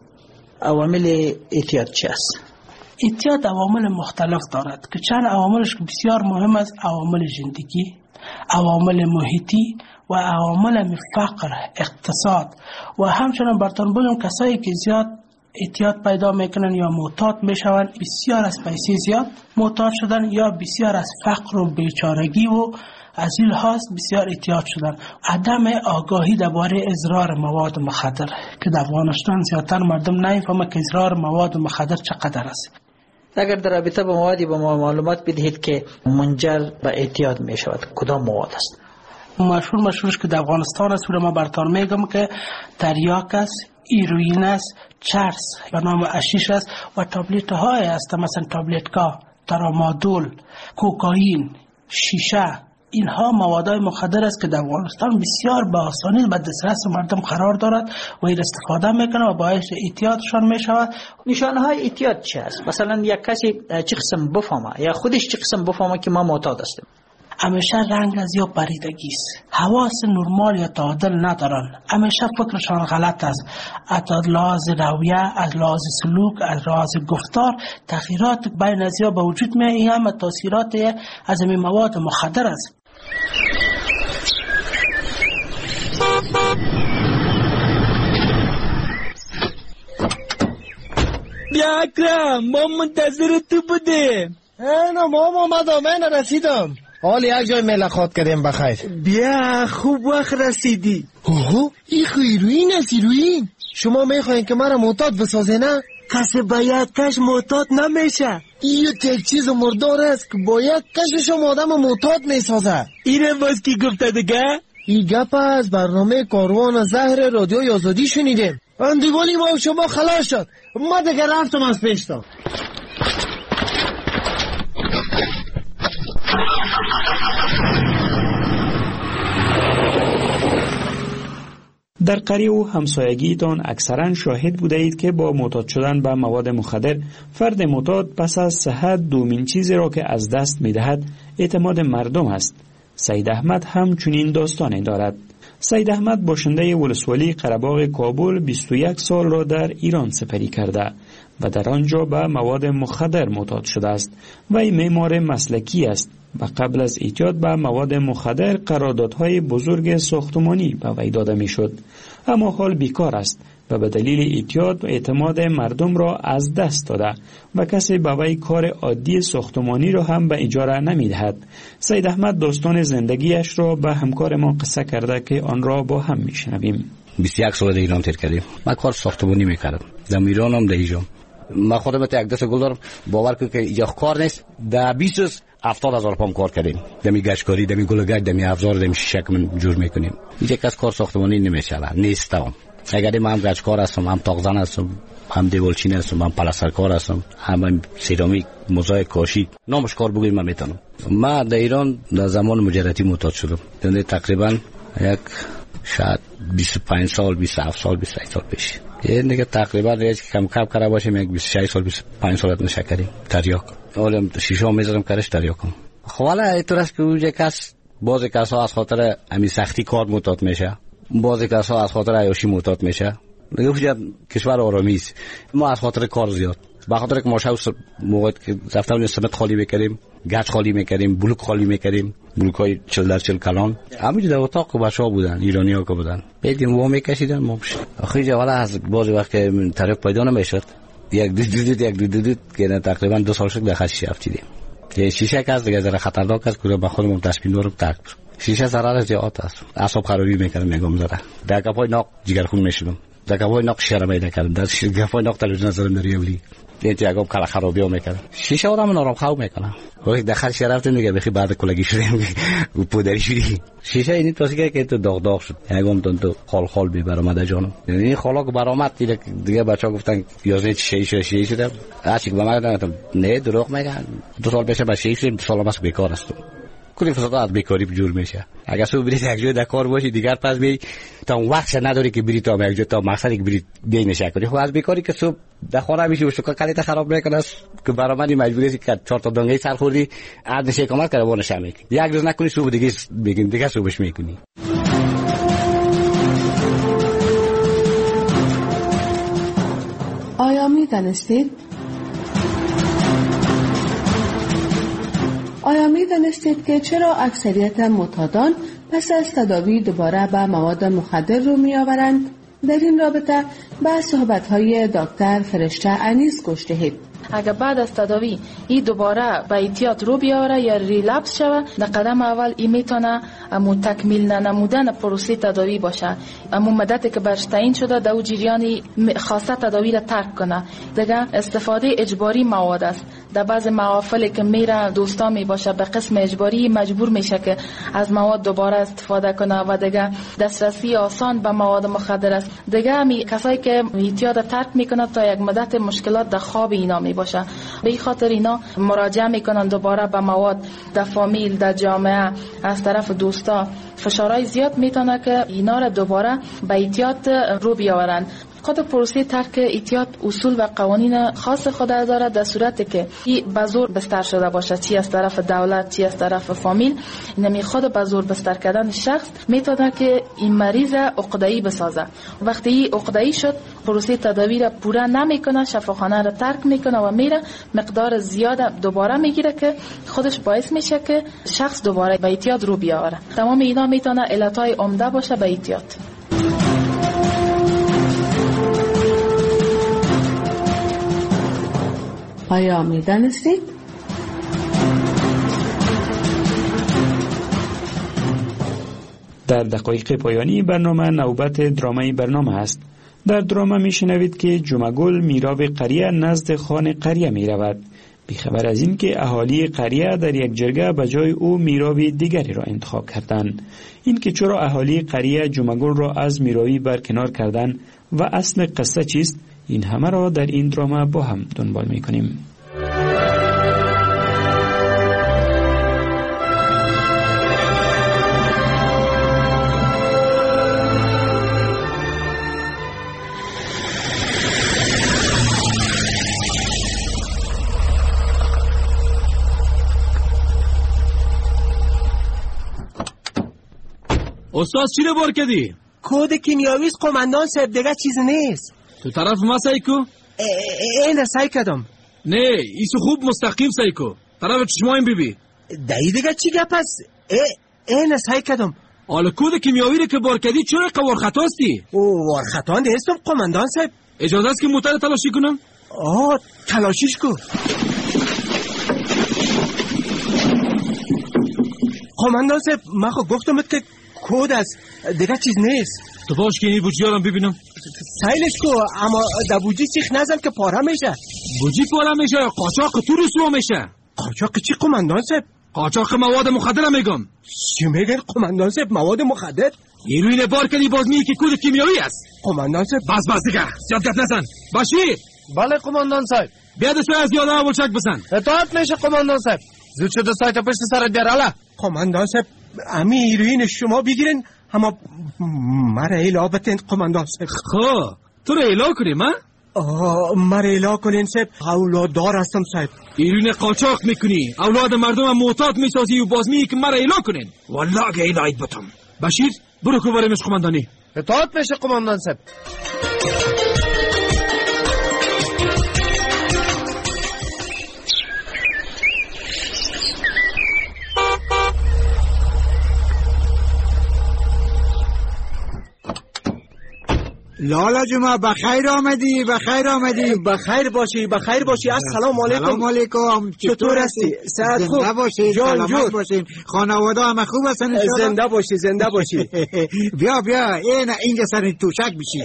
عوامل اعتیاد چی است؟ اعتیاد عوامل مختلف دارد که چند عواملش بسیار مهم است: عوامل زندگی، عوامل محیطی و عوامل فقر، اقتصاد. و همچنین براتون بگم کسایی که زیاد اعتیاد پیدا میکنن یا معتاد میشوند بسیار از پیسه زیاد معتاد شدن یا بسیار از فقر و بیچارگی و از این لحاظ بسیار اعتیاد شدن. عدم آگاهی درباره اضرار مواد مخدر که در افغانستان زیادتر مردم نمیفهمند که اضرار مواد مخدر چقدر است. اگر در رابطه با موادی با ما معلومات بدهید که منجر به اعتیاد می شود، کدام مواد است؟ مشهور مشهورش که در افغانستان است و ما براتون میگم که تریاک است، هیروئین است، چرس به نام اشیش است و تابلت های است، مثلا تابلتکا، ترامادول، کوکائین، شیشه. اینها موادهای مخدر است که در افغانستان بسیار به آسانی به دسترس مردم قرار دارد و این استفاده میکنه و باعث اعتیادشان میشود. نشانه های اعتیاد چی است؟ مثلا یک کسی چه قسم بفهمه یا خودش چه قسم بفهمه که ما معتاد هستیم؟ همیشه رنگ از یا پریدگی است، حواس نرمال یا تعادل ندارن، همیشه فکرشان غلط است، از لحاظ رویه، از لحاظ سلوک، از لحاظ گفتار تغییرات بین از یا به وجود میاد. این همه تاثیرات از این مواد مخدر است. بیا اکرم، ما منتظر تو بودیم. اینا ماما آمدم، من رسیدم. حال یک جای ملاقات کردیم بخیر. بیا خوب وقت رسیدی. اوه این هیروئین است، هیروئین. شما میخواین که مرا معتاد بسازه نه؟ کسی باید کش معتاد نمیشه. این یک چیز مردار است که باید کشش آدم معتاد میسازه. اینه باز کی گفته دیگه؟ این گپ از برنامه کاروان زهر رادیوی آزادی شنیدیم. اندیوانی ما شما خلاص شد، ما دیگه رفتم از پیشتم. در قریه و همسایگیتان اکثرا شاهد بوده اید که با معتاد شدن به مواد مخدر فرد معتاد پس از صحت دومین چیزی را که از دست می‌دهد اعتماد مردم است. سید احمد هم چنین داستانی دارد. سید احمد باشنده ولسوالی قره‌باغ کابل بیست و یک سال را در ایران سپری کرده و در آنجا به مواد مخدر معتاد شده است و این معمار مسلکی است و قبل از ایجاد به مواد مخدر قراردادهای بزرگ ساختمانی به وی داده میشد، اما حال بیکار است و به دلیل اعتیاد و اعتماد مردم را از دست داده و کسی به وی کار عادی ساختمانی را هم به اجاره نمیدهد. سید احمد داستان زندگیش را به همکار ما قصه کرده که آن را با هم میشنویم. بیست و یک سال در ایران تیر کردیم. من کار ساختمانی میکردم. در ایران هم در اینجا. من خودم یک دست گل دارم. باور کن که اینجا کار نیست. در بیست هفتاد هزار پام کار کردیم. دمی گچکاری، دمی گلگچ، دمی افزار، دمی شیشه که من جور میکنیم. اینجا کس کار ساختمانی نمیشه. نیستم. اگر من هم گچکار هستم، هم تاقزن هستم، هم دیوالچینی هستم، هم پلاسترکار هستم، هم سرامیک، موزاییک، کاشی، نامش کار بگویم من میتونم. من در ایران در زمان مجردی معتاد شدم. یعنی تقریبا یک شاید بیست و پنج سال، بیست و هفت سال، بیست و هشت سال پیش. یه دیگه تقریبا ریج کم کم کرده باشیم یک بیست و شش سال، بیست و پنج سال نشکریم تریاک. اولم شیشه میذارم کارش تریاکم. خب حالا اینطور است که اونجا کس باز کسا از خاطر همین سختی کار معتاد میشه. باز کسا از خاطر عیاشی معتاد میشه. دیگه اونجا کشور آرامی است. ما از خاطر کار زیاد. به خاطر که ما شاوس موقع که رفتم سمت خالی میکردیم، گچ خالی میکردیم، بلوک خالی میکردیم، بلوکای چهل در چهل کلان. همینجوری در اتاق که بچه‌ها بودن، ایرانی‌ها که بودن. بعدیم وا میکشیدن ما. آخه جوالا از باز وقت که طریق پیدا نمیشد. یک دو دو دو یک دو دو دو که تقریبا دو سال شد در خشی افتیدیم. که شیشه که از دیگه ذره خطرناک است که به خودمون تصمیم دارم ترک. شیشه ضرر زیاد است. اعصاب خرابی میکنه میگم زره. در کپای ناک جگرخون میشدم. در کپای ناک شرم پیدا کردم. در کپای ناک تلویزیون نظرم دریابلی. یه جگم کلا خرابی ها میکنه. شیشه آدم نرم خواب میکنه. وقتی داخل شرفتیم میگه بخی بعد کلگی شدیم و پودری شدی. شیشه اینی توصیه که تو داغ داغ شد. یکم تون تو خال خال بی برآمده جانم. یعنی خالا که برآمد دیگه دیگه بچه‌ها گفتن یازده شیشه شیشه شده. هرچی که به من گفتم نه دروغ میگن. دو سال پیش با شیشه سال ماست بیکار است. کلی فساد از بیکاری جور میشه. اگه تو برید یک جای در کار باشی دیگر پس بی تا وقت نداری که بری تا یک جای تا مقصدی که بری دی نشه کنی. خب از بیکاری که صبح در خانه میشی و شوکا کلیت خراب میکنه که برآمدی مجبوری که چهار تا دنگه سر خوردی عاد نشه کمک کرده وانه شمی. یک روز نکنی صبح دیگه بگین دیگه صبحش میکنی. آیا میدانستید آیا می دانستید که چرا اکثریت معتادان پس از تداوی دوباره به مواد مخدر رو می آورند؟ در این رابطه به صحبت‌های دکتر فرشته انیس گوش دهید. اگر بعد از تداوی این دوباره به اعتیاد رو بیاره یا ریلپس شوه، در قدم اول این میتونه امو تکمیل ننمودن پروسه تداوی باشه. امو مدتی که برش تعیین شده در او جریانی خاصه تداوی را ترک کنه. دیگه استفاده اجباری مواد است. در بعض محافلی که میره دوستا می باشه به قسم اجباری مجبور میشه که از مواد دوباره استفاده کنه و دیگه دسترسی آسان به مواد مخدر است. دیگه همی کسایی که اعتیاد ترک میکنه تا یک مدت مشکلات در خواب اینا می باشه. به این خاطر اینا مراجعه میکنن دوباره به مواد. در فامیل، در جامعه، از طرف دوستا فشارهای زیاد میتونه که اینا را دوباره به اعتیاد رو بیاورن. خود پروسه ترک اعتیاد اصول و قوانین خاص خود داره در صورتی که این به زور بستر شده باشه، چی از طرف دولت چی از طرف فامیل. اینمی خود به زور بستر کردن شخص میتونه که این مریض عقده‌ای بسازه. وقتی این عقده‌ای شد پروسه تداوی را پورا نمیکنه، شفاخانه را ترک میکنه و میره مقدار زیاد دوباره میگیره که خودش باعث میشه که شخص دوباره به اعتیاد رو بیاوره. تمام اینا میتونه علتهای عمده باشه به اعتیاد. آیا می دانستید؟ در دقایق پایانی برنامه نوبت درامای برنامه است. در درامه می شنوید که جمعگل میراب قریه نزد خان قریه می رود. بیخبر از این که اهالی قریه در یک جرگه به جای او میراب دیگری را انتخاب کردند. این که چرا اهالی قریه جمعگل را از میراوی برکنار کردند و اصل قصه چیست، این همه را در این درامه با هم دنبال می کنیم. استاد چی رو بار کردی؟ کود کیمیاویست قماندان صاحب دیگه چیز نیست. تو طرف ما سایکو؟ این سای کدم. نه ایسو خوب مستقیم سایکو. طرف چشمایم بی بی. دایی دیگه چی گپ است؟ این سعی کردم. حالا کود کیمیاوی رو که بار کردی چرا قوار خطاستی؟ او وار خطا نیستم قماندان صاحب. اجازه است که موتر تلاشی کنم؟ آه تلاشیش کن. قماندان صاحب من خود گفتم که کود است دیگه چیز نیست. تو باش که این بوجیارم ببینم. سایلش کو اما در بوجی سیخ نزن که پاره میشه. بوجی پاره میشه یا قاچاق تو رسوا میشه؟ قاچاق چی قماندان صاحب؟ قاچاق مواد مخدر میگم. چی میگن قماندان صاحب مواد مخدر؟ هیروین بار کردی باز میگی که کود کیمیایی است. قماندان صاحب بس بس دیگه زیاد گپ نزن. باشی؟ بله قماندان صاحب. بیا دست از یادا ولچک بزن. اطاعت میشه قماندان صاحب. زود شده سایت پشت سرت بیار حالا. قماندان صاحب امی هیروین شما بگیرین اما مرا ایلا بتین قماندان صاحب. خب تو رو ایلا کنیم ها؟ آه مرا ایلا کنین صاحب اولاددار هستم صاحب. هیروین قاچاق میکنی اولاد مردم هم معتاد میسازی و باز میگی که مرا ایلا کنین. والله اگه ایلایت بتم. بشیر برو که برمش قماندانی. اطاعت میشه قماندان صاحب. لالا جمعه بخیر آمدی بخیر آمدی بخیر باشی بخیر باشی. السلام علیکم. سلام علیکم. چطور هستی؟ صحت خوب؟ زنده باشی سلامت باشین. خانواده همه خوب هستن ان شاءالله؟ زنده باشی زنده باشی. بیا بیا این اینجا سر توشک بشین.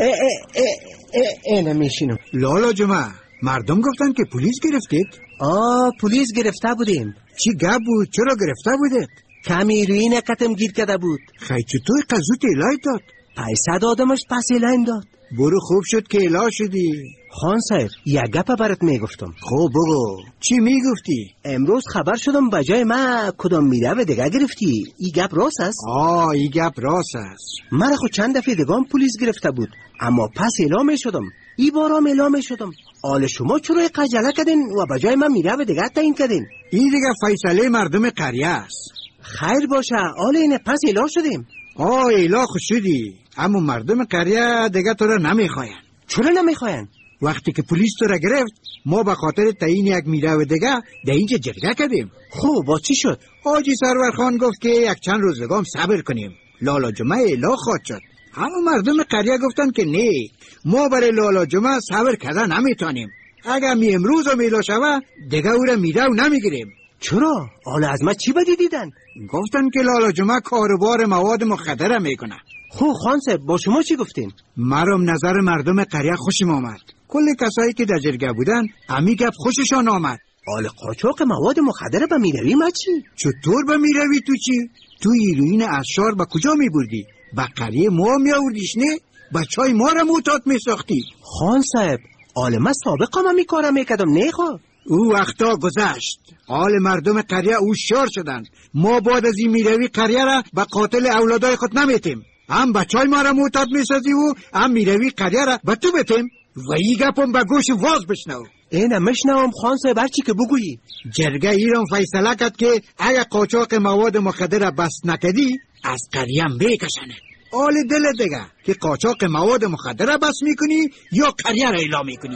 این میشینم. لالا جمعه مردم گفتن که پلیس گرفتید؟ آه پلیس گرفته بودیم. چی گپ بود؟ چرا گرفته بودید؟ کمی هیروین قتم گیر کرده بود. خیلی چطور قزوت الهی داد؟ پیسه دادمش پس ایلایم داد. برو خوب شد که اله شدی. خان صاحب یک گپ برات میگفتم. خب بگو چی میگفتی؟ امروز خبر شدم بجای ما کدام میره و دیگه گرفتی. این گپ راست است؟ آه این گپ راست است. مرا خود چند دفعه دیگه پلیس گرفته بود اما پس اعلام شدم. ای بارام اعلام شدم. آل شما چرا قجله کردین و بجای من میره و دیگه تعیین کردین؟ این دیگه فیصله مردم قریه است. خیر باشه آل اینه پس اعلام شدیم. آه ایلا خوش شدی اما مردم قریه دیگه تو را نمیخواین. چرا نمیخواین؟ وقتی که پلیس تو را گرفت ما به خاطر تعیین یک میره و دیگه در اینجا جرگه کردیم. خب با چی شد؟ حاجی سرور خان گفت که یک چند روز دیگه هم صبر کنیم. لالا جمعه ایلا خواهد شد. اما مردم قریه گفتن که نه ما برای لالا جمعه صبر کردن نمیتونیم. اگر می امروز هم ایلا شوه دیگه او را میره و نمیگیریم. چرا؟ حالا از ما چی بدی دیدن؟ گفتن که لالا جمعه کاروبار مواد مخدر میکنه. خب خان صاحب با شما چی گفتین؟ مرام نظر مردم قریه خوشم آمد. کل کسایی که در جرگه بودن امی گپ خوششان آمد. حال قاچاق مواد مخدر به میروی ما چی؟ چطور به میروی تو چی؟ تو هیروین اشار به کجا میبردی؟ به قریه ما میآوردیش نه؟ بچهای ما را معتاد میساختی. خان صاحب حال ما سابقا ما میکارم میکردم نه خب؟ او وقتا گذشت. حال مردم قریه او شار شدند. ما بعد از این میروی قریه را به قاتل اولادای خود نمیتیم. هم بچهای ما را معتاد میسازی و هم میروی قریه را به تو بتیم و این گپم به گوش واز بشنو. اینه مشنوم خان صاحب هرچی که بگویی. جرگه ایران فیصله کرد که اگه قاچاق مواد مخدر بس نکدی از قریه بکشنه. حال دل دیگه که قاچاق مواد مخدر بس میکنی یا قریه را اعلام میکنی.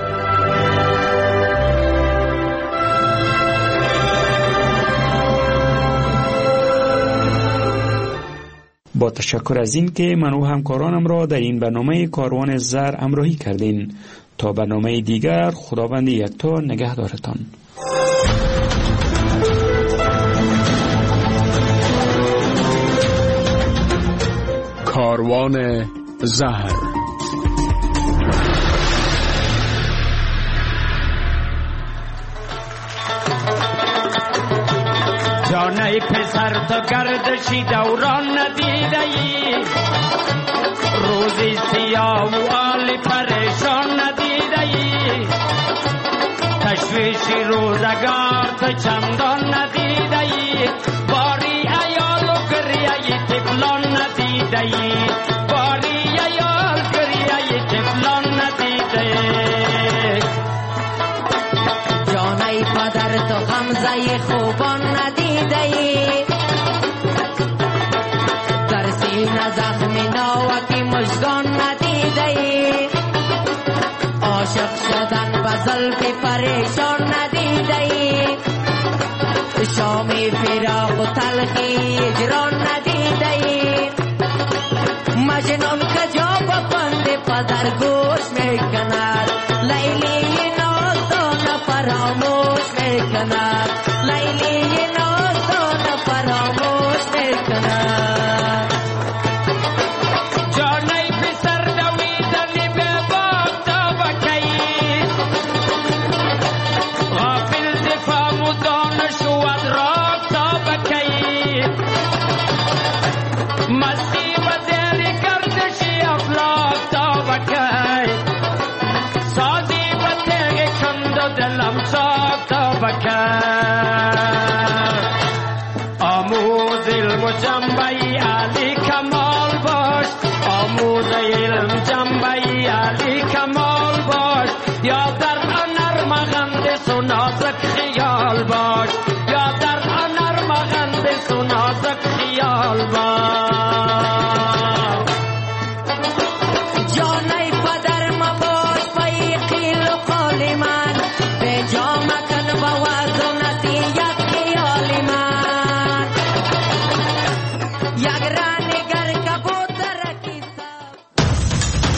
با تشکر از این که من و همکارانم را در این برنامه کاروان زر همراهی کردین. تا برنامه دیگر خداوند یکتا نگهدارتان. کاروان زهر. جانه پسر تو گردشی دوران ندیده ای، روزی سیاه و آلی پریشان ندیده ای، تشویشی روزگار تو چندان ندیده ای، باری ایال و گریه طفلان ندیده ای، باری ایال گریه طفلان ندیده ای. جانه پدر تو غمزه خوبان ندیده ای، در سینه زخمی ناوکی مژگان ندیده ای، عاشق شدن به زلف پریشان ندیده ای، شامی فراق و تلخی اجران ندیده ای مجنون کجا با بند پدر گوش میکند لیلی نازدان فراموش میکند لیلی نازدان فراموش میکند جانی پسر دویدنی به باغ تا بکی غافل دفاع مدان شود را تا بکی مستی و زیر گردشی افلاک تا بکی سازی و تیغ کند و دلم چاک تا بکی